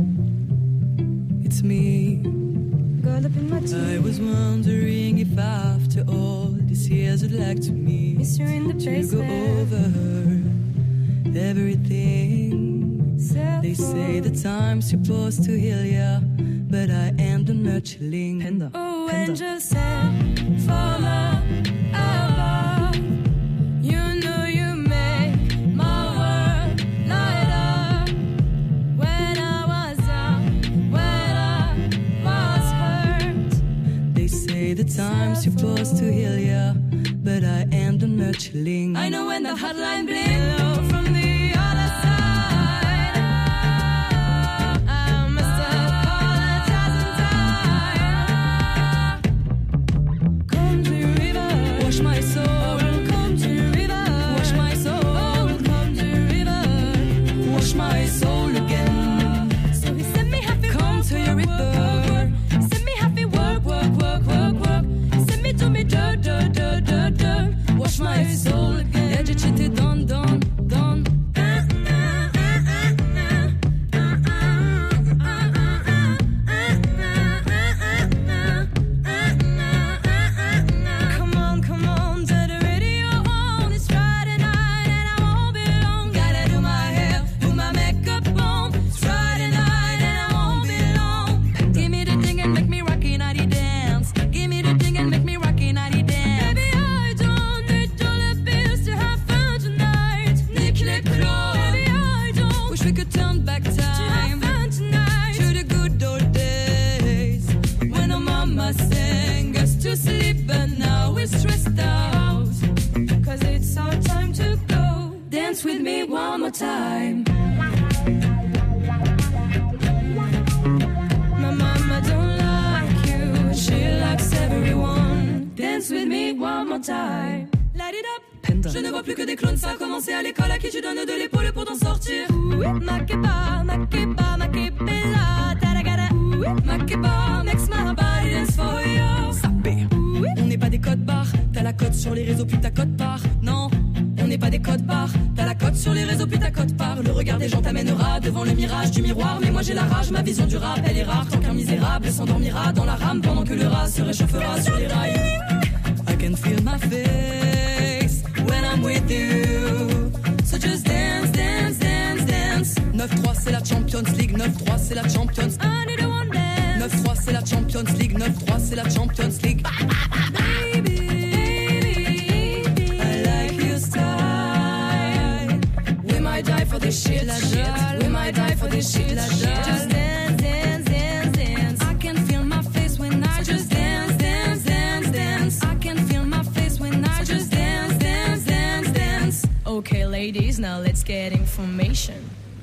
Speaker 6: It's me.
Speaker 4: Got up in my tea.
Speaker 6: I was wondering if after all these years you'd like to meet.
Speaker 4: Miss you in the
Speaker 6: to
Speaker 4: basement.
Speaker 6: go over everything.
Speaker 4: Self
Speaker 6: They say the time's supposed to heal ya, but I am the nurturing.
Speaker 2: Panda.
Speaker 4: Oh,
Speaker 2: Panda.
Speaker 4: angel sent for love above. You know you make my world light up. When I was down, when I was hurt.
Speaker 6: I'm supposed to heal ya, but I am the nurturing.
Speaker 4: I know when the hotline bling from the other side. I must apologize in time. Come to the river,
Speaker 6: Wash my soul,
Speaker 4: come to the river,
Speaker 6: wash my soul,
Speaker 4: come to the river.
Speaker 6: wash my soul again.
Speaker 4: So he sent me happy
Speaker 6: Come
Speaker 4: work,
Speaker 6: to your
Speaker 4: work,
Speaker 6: river.
Speaker 4: work, work. He sent me happy work, work, work, work, work. He sent me to me dirt, dirt, dirt, dirt, dirt.
Speaker 6: Wash my soul again. Yeah, j'ai cheaté done, done, done.
Speaker 4: Come on, come on, turn the radio on. It's Friday night and I won't be long. Gotta do my hair, do my makeup on. It's Friday night and I won't be long.
Speaker 6: Give me the thing and make me rocky naughty dance. Give me the thing and make me rocky naughty dance.
Speaker 4: Baby, I don't need dollar bills to have fun tonight. Nick les clous. Baby, I don't
Speaker 6: Wish we could turn back
Speaker 4: to have
Speaker 6: time
Speaker 4: fun tonight.
Speaker 6: to the good old days when our mama sang us to sleep, but now we're stressed out.
Speaker 4: Cause it's our time to go. Dance with me one more time. My mama don't like you, she likes everyone. Dance with me one more time. Light it up. Je ne vois plus que des clones, ça a commencé à l'école. À qui tu donnes de l'épaule pour t'en sortir? Makeba, makeba, makebella, taragada. Makeba makes my body dance for you.
Speaker 6: Sapé. On n'est pas des codes barres, t'as la cote sur les réseaux puis ta cote part. Non, on n'est pas des codes barres, t'as la cote sur les réseaux puis ta cote part. Le regard des gens t'amènera devant le mirage du miroir. Mais moi j'ai la rage, ma vision du rap elle est rare. Tant qu'un misérable s'endormira dans la rame pendant que le rat se réchauffera sur les rails. I can feel my face when I'm with you. So just dance, dance, dance, dance. neuf trois c'est la Champions League, neuf trois c'est la Champions.
Speaker 4: I need a one dance.
Speaker 6: neuf trois c'est la Champions League, neuf trois c'est la Champions League.
Speaker 4: Baby, baby,
Speaker 6: I like your style.
Speaker 4: we might die for this shit.
Speaker 6: La
Speaker 4: shit.
Speaker 6: dalle.
Speaker 4: We might die for this shit.
Speaker 6: La
Speaker 4: shit.
Speaker 6: dalle.
Speaker 4: Just dance, dance, dance, dance.
Speaker 6: I can feel my face when I
Speaker 4: So just dance, dance, dance, dance.
Speaker 6: I can feel my face when I
Speaker 4: So just dance, dance, dance, dance.
Speaker 6: Okay, ladies, now let's get information.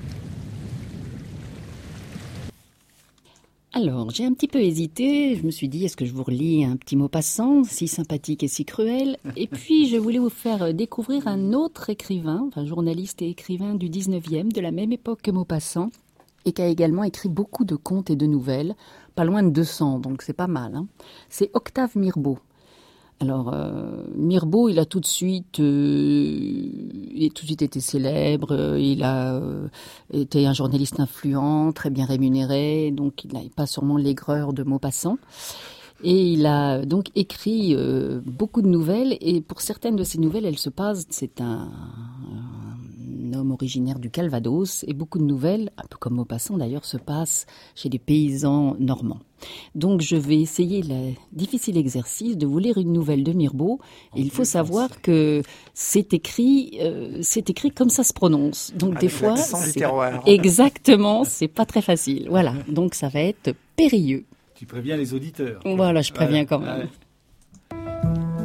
Speaker 3: Alors, j'ai un petit peu hésité. Je me suis dit, est-ce que je vous relis un petit Maupassant, si sympathique et si cruel? Et puis, je voulais vous faire découvrir un autre écrivain, enfin journaliste et écrivain du dix-neuvième, de la même époque que Maupassant, et qui a également écrit beaucoup de contes et de nouvelles, pas loin de deux cents, donc c'est pas mal, hein. C'est Octave Mirbeau. Alors, euh, Mirbeau, il a tout de suite, euh, il a tout de suite été célèbre. euh, Il a euh, été un journaliste influent, très bien rémunéré. Donc, il n'avait pas sûrement l'aigreur de Maupassant. Et il a donc écrit euh, beaucoup de nouvelles. Et pour certaines de ces nouvelles, elles se passent. C'est un, un homme originaire du Calvados. Et beaucoup de nouvelles, un peu comme Maupassant d'ailleurs, se passent chez des paysans normands. Donc je vais essayer le difficile exercice de vous lire une nouvelle de Mirbeau. Et il faut savoir que c'est écrit, euh, c'est écrit comme ça se prononce. Donc
Speaker 1: Avec
Speaker 3: des fois,
Speaker 1: l'accent du
Speaker 3: c'est-
Speaker 1: terroir.
Speaker 3: exactement, c'est pas très facile. Voilà, donc ça va être périlleux.
Speaker 2: Tu préviens les auditeurs.
Speaker 3: Voilà, je préviens
Speaker 2: Ouais,
Speaker 3: quand même.
Speaker 2: ouais.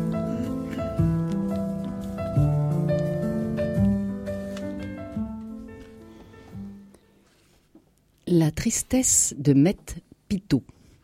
Speaker 3: La tristesse de Maître Pitot.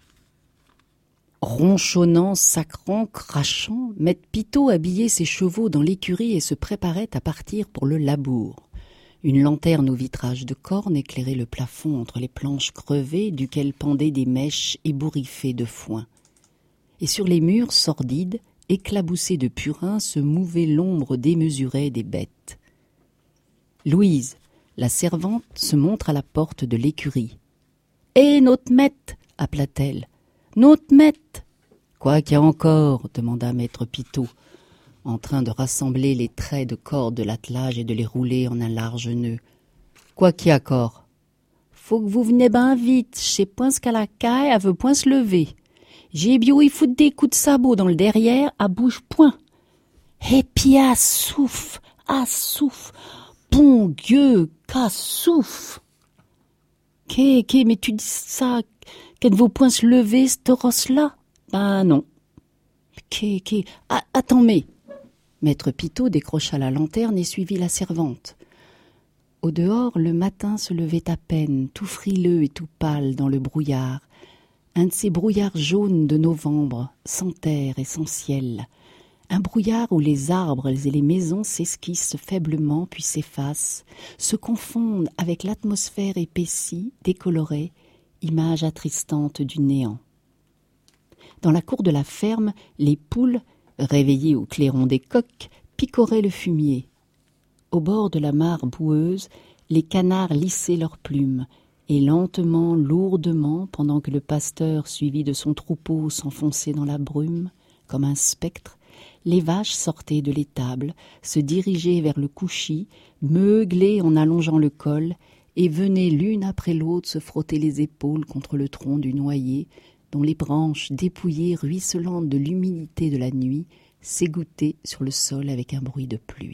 Speaker 3: Ronchonnant, sacrant, crachant, Maître Pitot habillait ses chevaux dans l'écurie et se préparait à partir pour le labour. Une lanterne au vitrage de corne éclairait le plafond entre les planches crevées duquel pendaient des mèches ébouriffées de foin. Et sur les murs sordides, éclaboussés de purin, se mouvait l'ombre démesurée des bêtes. Louise, la servante, se montre à la porte de l'écurie. « Hé, notre maître !» appela-t-elle. « Notre maître !»« Quoi qu'il y a encore ?» demanda maître Pitot, en train de rassembler les traits de corde de l'attelage et de les rouler en un large nœud. « Quoi qu'il y a encore ?»« Faut que vous venez ben vite, je sais point ce qu'à la caille, elle veut point se lever. J'ai bio y foutre des coups de sabot dans le derrière, à bouge point. Et puis à souffle, à souffle. Bon Dieu, qu'à souffle. Qu'est, qu'est, mais tu dis ça, qu'elle ne vaut point se lever, cette rosse-là? Ben non. qu'est, qu'est, ah, attends, mais... Maître Pitot décrocha la lanterne et suivit la servante. Au dehors, le matin se levait à peine, tout frileux et tout pâle dans le brouillard. Un de ces brouillards jaunes de novembre, sans terre et sans ciel. Un brouillard où les arbres et les maisons s'esquissent faiblement puis s'effacent, se confondent avec l'atmosphère épaissie, décolorée, image attristante du néant. Dans la cour de la ferme, les poules, réveillées au clairon des coqs, picoraient le fumier. Au bord de la mare boueuse, les canards lissaient leurs plumes, et lentement, lourdement, pendant que le pasteur suivi de son troupeau s'enfonçait dans la brume, comme un spectre, les vaches sortaient de l'étable, se dirigeaient vers le couchis, meuglaient en allongeant le col, et venaient l'une après l'autre se frotter les épaules contre le tronc du noyer, dont les branches dépouillées, ruisselantes de l'humidité de la nuit, s'égouttaient sur le sol avec un bruit de pluie.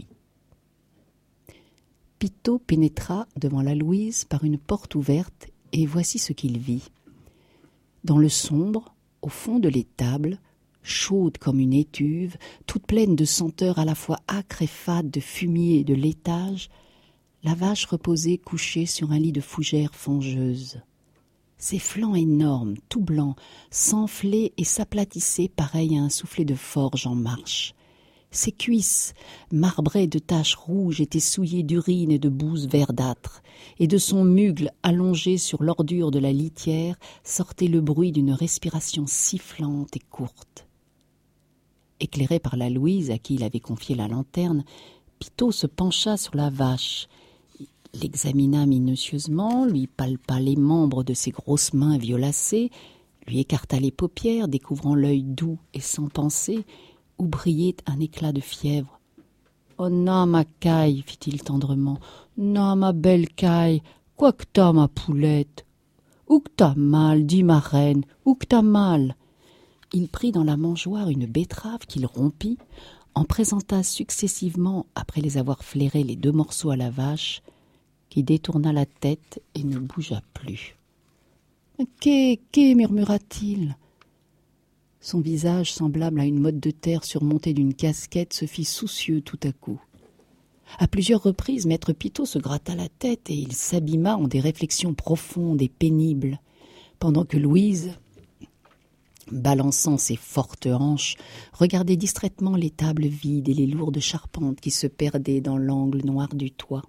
Speaker 3: Pitot pénétra devant la Louise par une porte ouverte, et voici ce qu'il vit. Dans le sombre, au fond de l'étable, chaude comme une étuve, toute pleine de senteurs à la fois âcres et fades de fumier et de laitage, la vache reposait couchée sur un lit de fougères fangeuses. Ses flancs énormes, tout blancs, s'enflaient et s'aplatissaient pareil à un soufflet de forge en marche. Ses cuisses, marbrées de taches rouges, étaient souillées d'urine et de bouse verdâtre, et de son mugle allongé sur l'ordure de la litière sortait le bruit d'une respiration sifflante et courte. Éclairé par la Louise à qui il avait confié la lanterne, Pitot se pencha sur la vache, l'examina minutieusement, lui palpa les membres de ses grosses mains violacées, lui écarta les paupières, découvrant l'œil doux et sans pensée, où brillait un éclat de fièvre. « Oh non, ma caille, fit-il tendrement, « non, ma belle caille, quoi que t'as, ma poulette? Où que t'as mal, dis ma reine, où que t'as mal ?» Il prit dans la mangeoire une betterave qu'il rompit, en présenta successivement, après les avoir flairés les deux morceaux à la vache, qui détourna la tête et ne bougea plus. « Qu'est, qu'est, murmura-t-il. Son visage, semblable à une motte de terre surmontée d'une casquette, se fit soucieux tout à coup. À plusieurs reprises, maître Pitot se gratta la tête et il s'abîma en des réflexions profondes et pénibles, pendant que Louise, balançant ses fortes hanches, regardait distraitement les tables vides et les lourdes charpentes qui se perdaient dans l'angle noir du toit.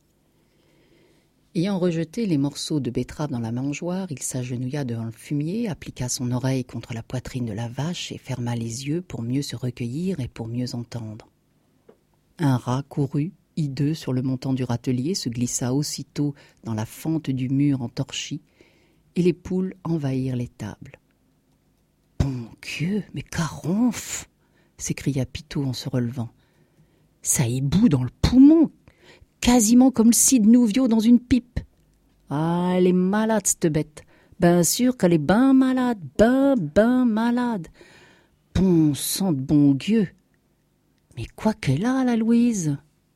Speaker 3: Ayant rejeté les morceaux de betterave dans la mangeoire, il s'agenouilla devant le fumier, appliqua son oreille contre la poitrine de la vache et ferma les yeux pour mieux se recueillir et pour mieux entendre. Un rat courut, hideux, sur le montant du râtelier, se glissa aussitôt dans la fente du mur en torchis, et les poules envahirent les tables. « Bon Dieu, mais caronf !» s'écria Pitot en se relevant. « Ça ébout dans le poumon, quasiment comme le cid Nouvio dans une pipe. Ah, elle est malade, cette bête. Ben sûr qu'elle est ben malade, ben, ben malade. Bon sang de bon Dieu. Mais quoi qu'elle a, la Louise?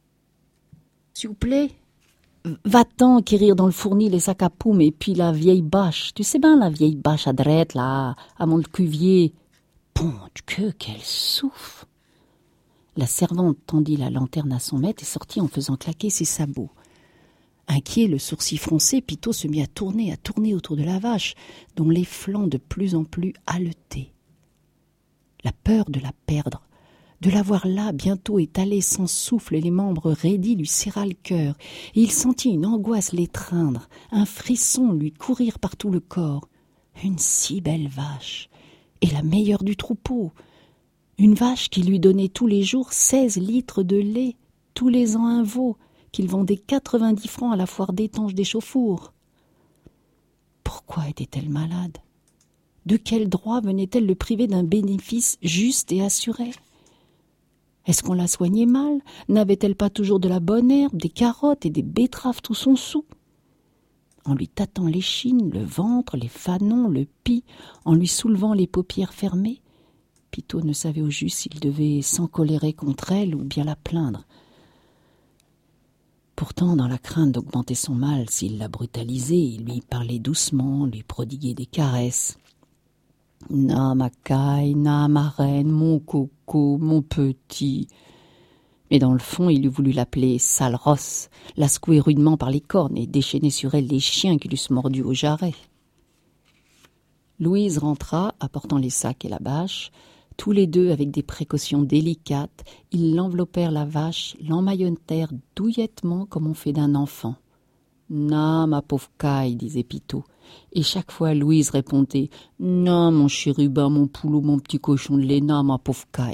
Speaker 3: S'il vous plaît, va-t'en quérir dans le fourni les sacs à poum et puis la vieille bâche. Tu sais bien, la vieille bâche à drette, là, à Montcuvier. Bon Dieu, qu'elle souffre. La servante tendit la lanterne à son maître et sortit en faisant claquer ses sabots. Inquiet, le sourcil froncé, Pitot se mit à tourner, à tourner autour de la vache, dont les flancs de plus en plus haletaient. La peur de la perdre, de la voir là, bientôt étalée, sans souffle et les membres raidis, lui serra le cœur, et il sentit une angoisse l'étreindre, un frisson lui courir par tout le corps. Une si belle vache, et la meilleure du troupeau, une vache qui lui donnait tous les jours seize litres de lait, tous les ans un veau, qu'il vendait quatre-vingt-dix francs à la foire d'étanche des Chauffours. Pourquoi était-elle malade? De quel droit venait-elle le priver d'un bénéfice juste et assuré? Est-ce qu'on la soignait mal? N'avait-elle pas toujours de la bonne herbe, des carottes et des betteraves tout son sou? En lui tâtant l'échine, le ventre, les fanons, le pis, en lui soulevant les paupières fermées, Pitot ne savait au juste s'il devait s'encolérer contre elle ou bien la plaindre. Pourtant, dans la crainte d'augmenter son mal, s'il la brutalisait, il lui parlait doucement, lui prodiguait des caresses. « Na ma caille, na ma reine, mon coco, mon petit !» Mais dans le fond, il eût voulu l'appeler sale rosse, la secouer rudement par les cornes et déchaîner sur elle les chiens qui l'eussent mordu au jarret. Louise rentra, apportant les sacs et la bâche. Tous les deux, avec des précautions délicates, ils l'enveloppèrent la vache, l'emmaillotèrent douillettement comme on fait d'un enfant. « Na, ma pauvre caille !» disait Pitot. Et chaque fois, Louise répondait « Na, mon chérubin, mon poulot, mon petit cochon de lait, na, ma pauvre caille !»«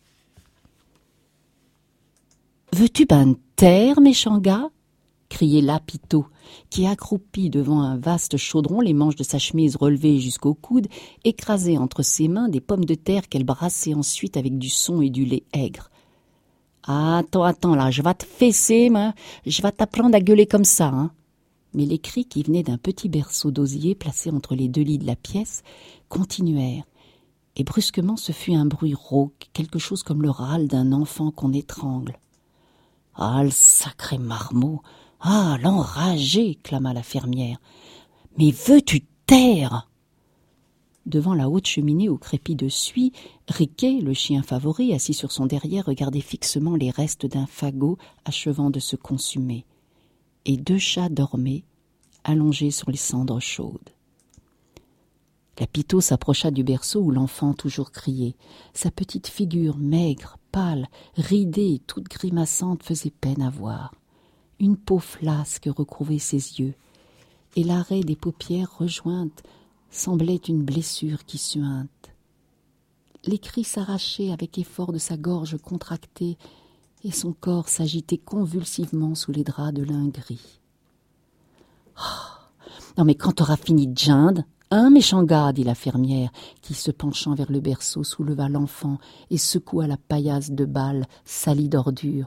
Speaker 3: Veux-tu ben taire, méchant gars ?» criait là Pitot, qui, accroupi devant un vaste chaudron, les manches de sa chemise relevées jusqu'au coude, écrasait entre ses mains des pommes de terre qu'elle brassait ensuite avec du son et du lait aigre. « Attends, attends, là, je vais te fesser, moi. Je vais t'apprendre à gueuler comme ça, hein. » Mais les cris qui venaient d'un petit berceau d'osier placé entre les deux lits de la pièce continuèrent, et brusquement ce fut un bruit rauque, quelque chose comme le râle d'un enfant qu'on étrangle. « Ah, le sacré marmot! Ah, l'enragé !» clama la fermière. « Mais veux-tu taire ?» Devant la haute cheminée au crépi de suie, Riquet, le chien favori, assis sur son derrière, regardait fixement les restes d'un fagot achevant de se consumer. Et deux chats dormaient, allongés sur les cendres chaudes. La Pitot s'approcha du berceau où l'enfant toujours criait. Sa petite figure maigre, pâle, ridée et toute grimaçante faisait peine à voir. Une peau flasque recouvrait ses yeux, et l'arrêt des paupières rejointes semblait une blessure qui suinte. Les cris s'arrachaient avec effort de sa gorge contractée, et son corps s'agitait convulsivement sous les draps de lin gris. Oh, « Non mais quand t'auras fini de geindre, hein, méchant gars ?» dit la fermière, qui, se penchant vers le berceau, souleva l'enfant et secoua la paillasse de balle salie d'ordures.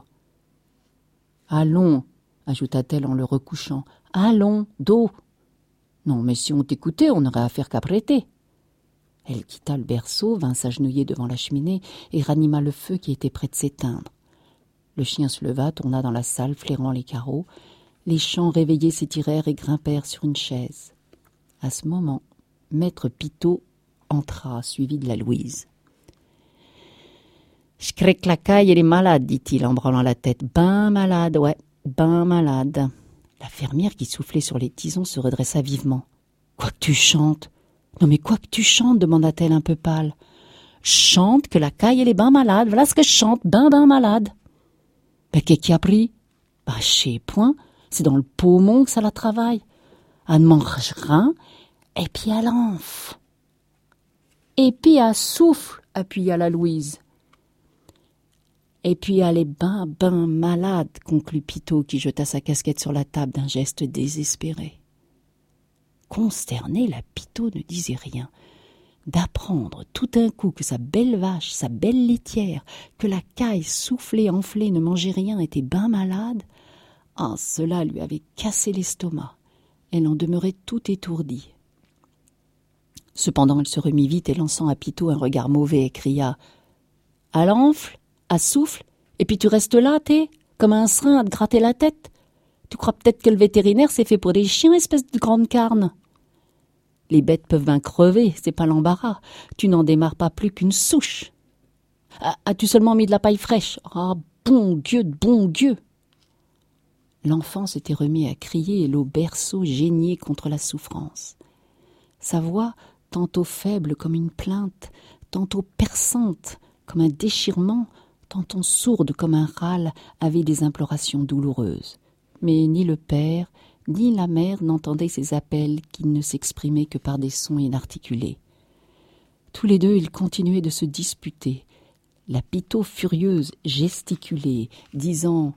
Speaker 3: « Allons !» ajouta-t-elle en le recouchant. « Allons, dos !» Non, mais si on t'écoutait, on n'aurait affaire qu'à prêter. Elle quitta le berceau, vint s'agenouiller devant la cheminée et ranima le feu qui était près de s'éteindre. Le chien se leva, tourna dans la salle, flairant les carreaux. Les chants réveillés s'étirèrent et grimpèrent sur une chaise. À ce moment, maître Pitot entra, suivi de la Louise. « Je crée que la caille, elle est malade, dit-il en branlant la tête. Ben malade, ouais, ben malade. » La fermière qui soufflait sur les tisons se redressa vivement. « Quoi que tu chantes !»« Non mais quoi que tu chantes !» demanda-t-elle un peu pâle. « Chante que la caille, elle est ben malade, voilà ce que je chante, ben ben malade. » Ben qu'est-ce qui a pris ? Ben je sais point, c'est dans le poumon que ça la travaille. Elle ne mange rien, et puis elle enfle. Et puis elle souffle, appuya la Louise. Et puis elle est ben, ben malade, conclut Pitot, qui jeta sa casquette sur la table d'un geste désespéré. Consternée, la Pitot ne disait rien. D'apprendre tout d'un coup que sa belle vache, sa belle laitière, que la caille soufflée, enflée, ne mangeait rien, était ben malade, ah, cela lui avait cassé l'estomac. Elle en demeurait tout étourdie. Cependant, elle se remit vite et lançant à Pitot un regard mauvais, cria « Elle enfle, elle souffle, et puis tu restes là, t'es, comme un serin à te gratter la tête. Tu crois peut-être que le vétérinaire c'est fait pour des chiens, espèce de grande carne. Les bêtes peuvent bien crever, c'est pas l'embarras. Tu n'en démarres pas plus qu'une souche. As-tu seulement mis de la paille fraîche? Ah, bon Dieu, bon Dieu !» L'enfant s'était remis à crier et le berceau geignait contre la souffrance. Sa voix, tantôt faible comme une plainte, tantôt perçante comme un déchirement, tantôt sourde comme un râle, avait des implorations douloureuses. Mais ni le père, ni la mère n'entendaient ces appels qui ne s'exprimaient que par des sons inarticulés. Tous les deux, ils continuaient de se disputer. La Pitot furieuse gesticulait, disant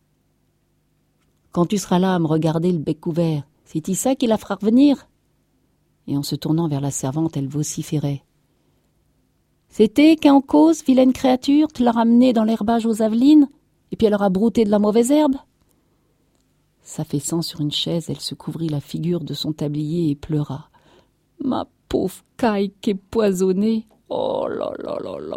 Speaker 3: « Quand tu seras là à me regarder le bec ouvert, c'est-il ça qui la fera revenir ?» Et en se tournant vers la servante, elle vociférait. « C'était qu'en cause, vilaine créature, tu l'as ramenée dans l'herbage aux Avelines, et puis elle aura brouté de la mauvaise herbe ?» S'affaissant sur une chaise, elle se couvrit la figure de son tablier et pleura. « Ma pauvre caille qui est poisonnée, oh là là là là !»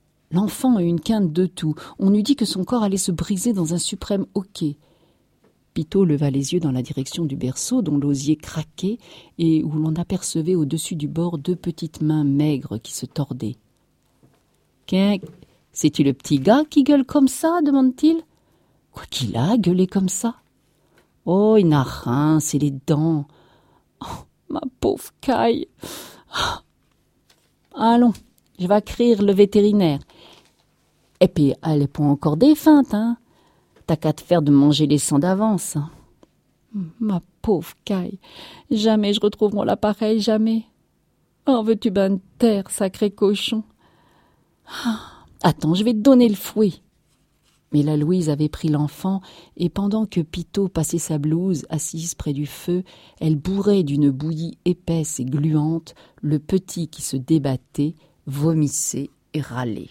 Speaker 3: L'enfant eut une quinte de tout. On eût dit que son corps allait se briser dans un suprême hoquet. Pitot leva les yeux dans la direction du berceau dont l'osier craquait et où l'on apercevait au-dessus du bord deux petites mains maigres qui se tordaient. « Qu'est, c'est-tu le petit gars qui gueule comme ça ?» demande-t-il. « Quoi qu'il a gueulé comme ça ?»« Oh, il n'a rien, c'est les dents. Oh, ma pauvre caille. Oh. Allons, je vais écrire le vétérinaire. Et puis, elle n'est pas encore défunte, hein. T'as qu'à te faire de manger les sangs d'avance. Hein. Ma pauvre caille, jamais je retrouverai l'appareil, jamais. En veux-tu ben terre, sacré cochon. Ah, attends, je vais te donner le fouet. Mais la Louise avait pris l'enfant, et pendant que Pitot passait sa blouse, assise près du feu, elle bourrait d'une bouillie épaisse et gluante le petit qui se débattait, vomissait et râlait.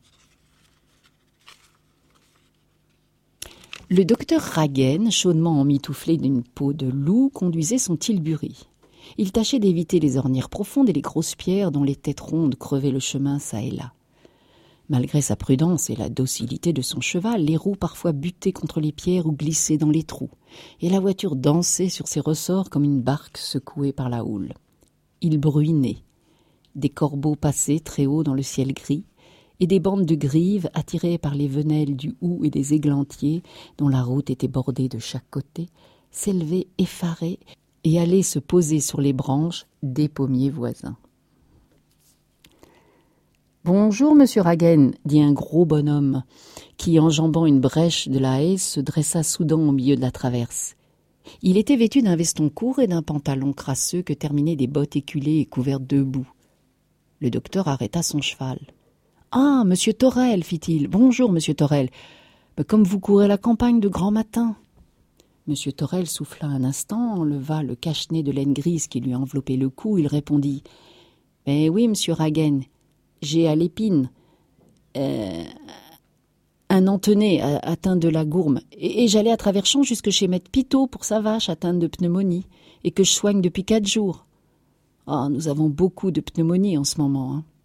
Speaker 3: Le docteur Ragen, chaudement emmitouflé d'une peau de loup, conduisait son tilbury. Il tâchait d'éviter les ornières profondes et les grosses pierres dont les têtes rondes crevaient le chemin çà et là. Malgré sa prudence et la docilité de son cheval, les roues parfois butaient contre les pierres ou glissaient dans les trous, et la voiture dansait sur ses ressorts comme une barque secouée par la houle. Il bruinait. Des corbeaux passaient très haut dans le ciel gris, et des bandes de grives, attirées par les venelles du houx et des églantiers, dont la route était bordée de chaque côté, s'élevaient effarées et allaient se poser sur les branches des pommiers voisins. « Bonjour, monsieur Ragen, dit un gros bonhomme, qui, enjambant une brèche de la haie, se dressa soudain au milieu de la traverse. Il était vêtu d'un veston court et d'un pantalon crasseux que terminaient des bottes éculées et couvertes de boue. Le docteur arrêta son cheval. « Ah, monsieur Torel, fit-il. Bonjour, monsieur Torel. Mais comme vous courez la campagne de grand matin. » Monsieur Torel souffla un instant, enleva le cache-nez de laine grise qui lui enveloppait le cou. Il répondit « Mais oui, monsieur Ragen, j'ai à l'épine euh, un entenay atteint de la gourme, et, et j'allais à travers champs jusque chez maître Pitot pour sa vache atteinte de pneumonie, et que je soigne depuis quatre jours. Ah, nous avons beaucoup de pneumonie en ce moment. Hein.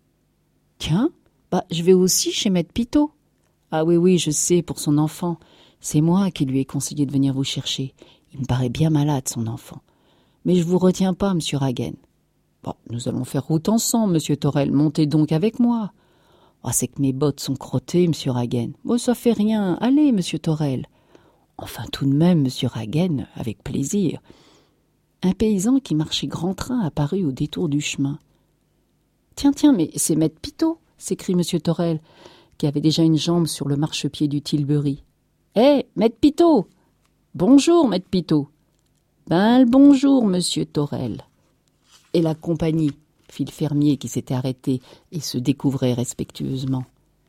Speaker 3: Tiens, bah, je vais aussi chez maître Pitot. Ah oui, oui, je sais, pour son enfant. C'est moi qui lui ai conseillé de venir vous chercher. Il me paraît bien malade, son enfant. Mais je vous retiens pas, monsieur Ragen. Bon, nous allons faire route ensemble, monsieur Torel. Montez donc avec moi. Oh, c'est que mes bottes sont crottées, monsieur Ragen. Bon, ça fait rien. Allez, monsieur Torel. Enfin, tout de même, monsieur Ragen, avec plaisir. Un paysan qui marchait grand train apparut au détour du chemin. Tiens, tiens, mais c'est maître Pitot, s'écrie monsieur Torel, qui avait déjà une jambe sur le marchepied du tilbury. Hé, hey, maître Pitot. Bonjour, maître Pitot. Ben, le bonjour, monsieur Torel. Et la compagnie, fit le fermier qui s'était arrêté et se découvrait respectueusement.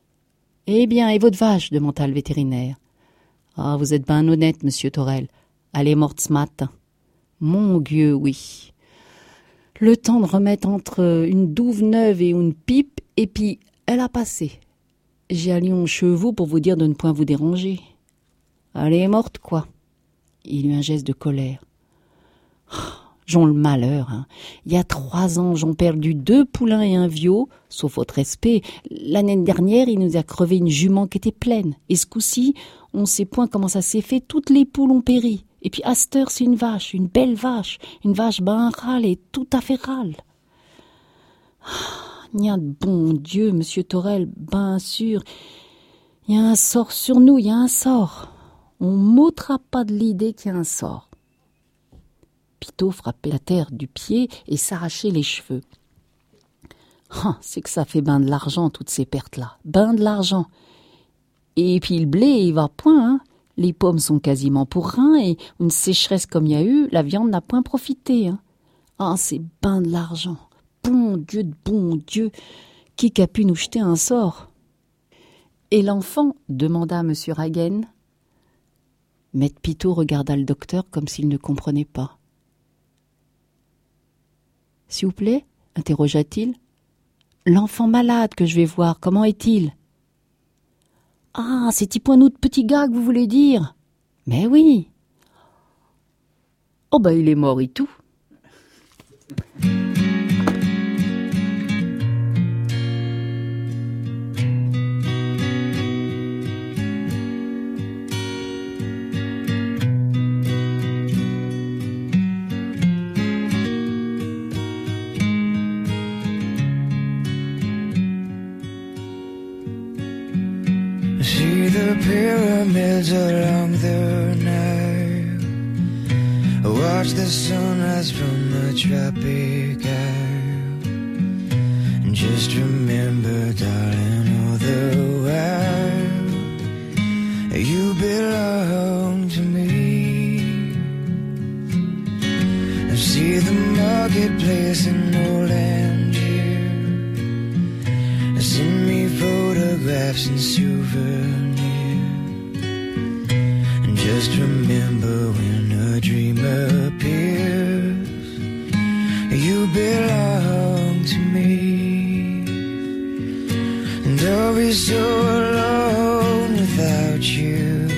Speaker 3: Eh bien, et votre vache, demanda le vétérinaire. Ah, vous êtes ben honnête, monsieur Torel. Elle est morte ce matin. Mon Dieu, oui. Le temps de remettre entre une douve neuve et une pipe, et puis elle a passé. J'ai allé en chevaux pour vous dire de ne point vous déranger. Elle est morte, quoi. Il eut un geste de colère. Oh, j'en le malheur, hein. Il y a trois ans, j'en perdu deux poulains et un viot, sauf votre respect. L'année dernière, il nous a crevé une jument qui était pleine. Et ce coup-ci, on sait point comment ça s'est fait, toutes les poules ont péri. Et puis Aster, c'est une vache, une belle vache, une vache ben râle et tout à fait râle. Il y a de bon Dieu, monsieur Torel, ben sûr. Il y a un sort sur nous, il y a un sort. On m'ôtera pas de l'idée qu'il y a un sort. Pitot frappait la terre du pied et s'arrachait les cheveux. Ah, c'est que ça fait ben de l'argent, toutes ces pertes-là. Ben de l'argent. Et puis le blé, il va point, hein. Les pommes sont quasiment pour rien, et une sécheresse comme il y a eu, la viande n'a point profité. Hein. Ah, c'est ben de l'argent. Bon Dieu de bon Dieu, qui qu'a pu nous jeter un sort? Et l'enfant, demanda M. Ragen. Maître Pitot regarda le docteur comme s'il ne comprenait pas. « S'il vous plaît ?» interrogea-t-il. « L'enfant malade que je vais voir, comment est-il ?»« Ah, c'est petit point nous de petit gars que vous voulez dire ?»« Mais oui !»« Oh ben il est mort et tout !»
Speaker 5: pyramids along the Nile. Watch the sunrise from the tropic isle. And just remember, darling, all the while you belong to me. See the marketplace in old Angier. Send me photographs and souvenirs. And just remember, when a dream appears, you belong to me. And I'll be so alone without you.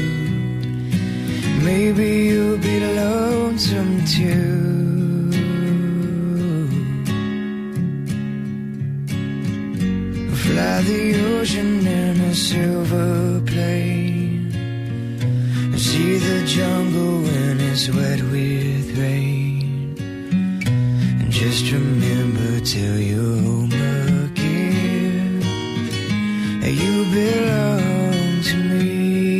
Speaker 5: Maybe you'll be lonesome too. Fly the ocean in a silver plane. See the jungle when it's wet with rain. And just remember, till you're home again, you belong to me.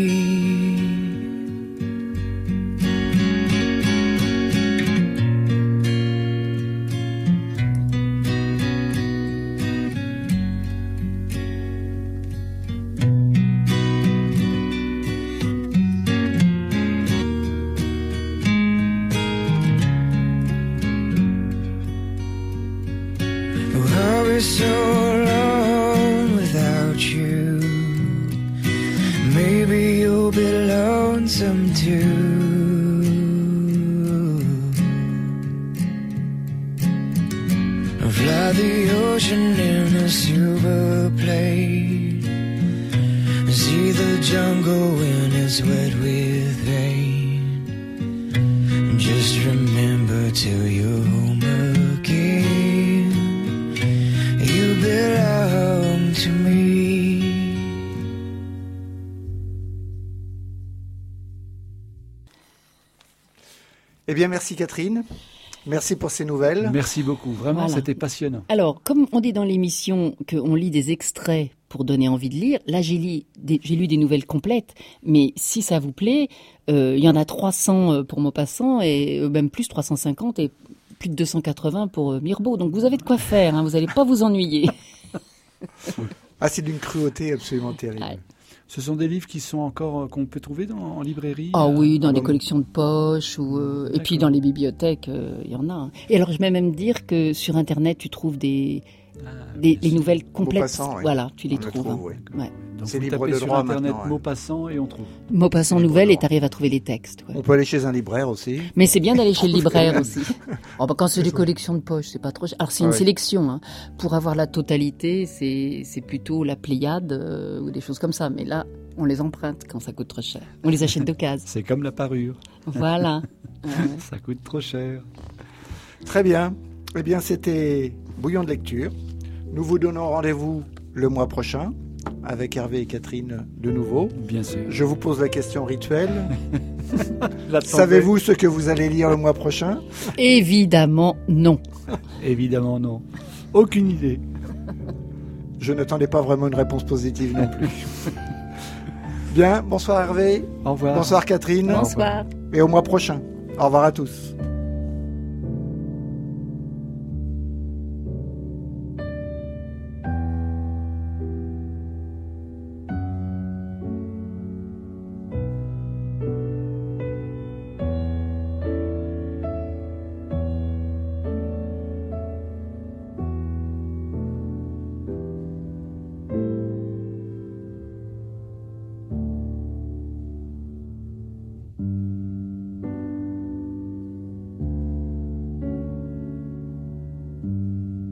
Speaker 5: So alone without you. Maybe you'll be lonesome too. Fly the ocean in a silver plane. See the jungle when it's wet with rain. Just remember, till you're home again, you belong to me.
Speaker 1: Eh bien, merci Catherine. Merci pour ces nouvelles.
Speaker 2: Merci beaucoup. Vraiment,
Speaker 3: Voilà.
Speaker 2: c'était passionnant.
Speaker 3: Alors, comme on dit dans l'émission qu'on lit des extraits pour donner envie de lire, là j'ai lu des, j'ai lu des nouvelles complètes, mais si ça vous plaît, euh, il y en a trois cents pour Maupassant, et euh, même plus, trois cent cinquante, et plus de deux cent quatre-vingts pour euh, Mirbeau. Donc vous avez de quoi faire, hein, vous n'allez pas vous ennuyer.
Speaker 1: Ah, c'est d'une cruauté absolument terrible.
Speaker 3: Ouais.
Speaker 2: Ce sont des livres qui sont encore euh, qu'on peut trouver dans, en librairie.
Speaker 3: Ah
Speaker 2: euh,
Speaker 3: oui, dans des
Speaker 2: dans-
Speaker 3: collections de poche, ou, euh, et puis
Speaker 2: D'accord.
Speaker 3: dans les bibliothèques, euh, il y en a. hein. Et alors je vais même dire que sur Internet, tu trouves des,
Speaker 2: Ah,
Speaker 3: des
Speaker 2: bien
Speaker 3: les
Speaker 2: sûr.
Speaker 3: nouvelles complètes.
Speaker 1: Maupassant, oui.
Speaker 3: Voilà, tu les
Speaker 1: On le
Speaker 3: trouves.
Speaker 1: trouve,
Speaker 3: hein.
Speaker 1: oui.
Speaker 3: Ouais.
Speaker 2: Donc
Speaker 1: C'est
Speaker 2: vous
Speaker 1: libre
Speaker 2: tapez
Speaker 1: de
Speaker 2: sur
Speaker 1: droit
Speaker 2: Internet
Speaker 1: maintenant, ouais.
Speaker 2: Maupassant et on trouve.
Speaker 3: Maupassant
Speaker 1: Libre
Speaker 3: nouvelle,
Speaker 1: de
Speaker 3: et
Speaker 1: droit.
Speaker 3: tu arrives à trouver les textes. ouais.
Speaker 1: On peut aller chez un libraire aussi.
Speaker 3: Mais c'est bien d'aller chez le libraire aussi. Oh, bah, quand c'est des collections de poche, c'est pas trop cher. Alors c'est une
Speaker 1: Ouais.
Speaker 3: sélection. Hein. Pour avoir la totalité, c'est c'est plutôt la Pléiade euh, ou des choses comme ça. Mais là, on les emprunte quand ça coûte trop cher. On les achète d'occasion.
Speaker 2: C'est comme la parure.
Speaker 3: Voilà. Ouais.
Speaker 2: Ça coûte trop cher.
Speaker 1: Très bien. Eh bien, c'était Bouillon de lecture. Nous vous donnons rendez-vous le mois prochain avec Hervé et Catherine de nouveau.
Speaker 2: Bien sûr.
Speaker 1: Je vous pose la question rituelle.
Speaker 2: La
Speaker 1: Savez-vous ce que vous allez lire le mois prochain?
Speaker 3: Évidemment, non.
Speaker 2: Évidemment non. Aucune idée.
Speaker 1: Je n'attendais pas vraiment une réponse positive non plus. Bien, bonsoir Hervé,
Speaker 2: Au revoir.
Speaker 1: bonsoir Catherine,
Speaker 2: Au revoir.
Speaker 3: Bonsoir.
Speaker 1: et au mois prochain. Au revoir à tous.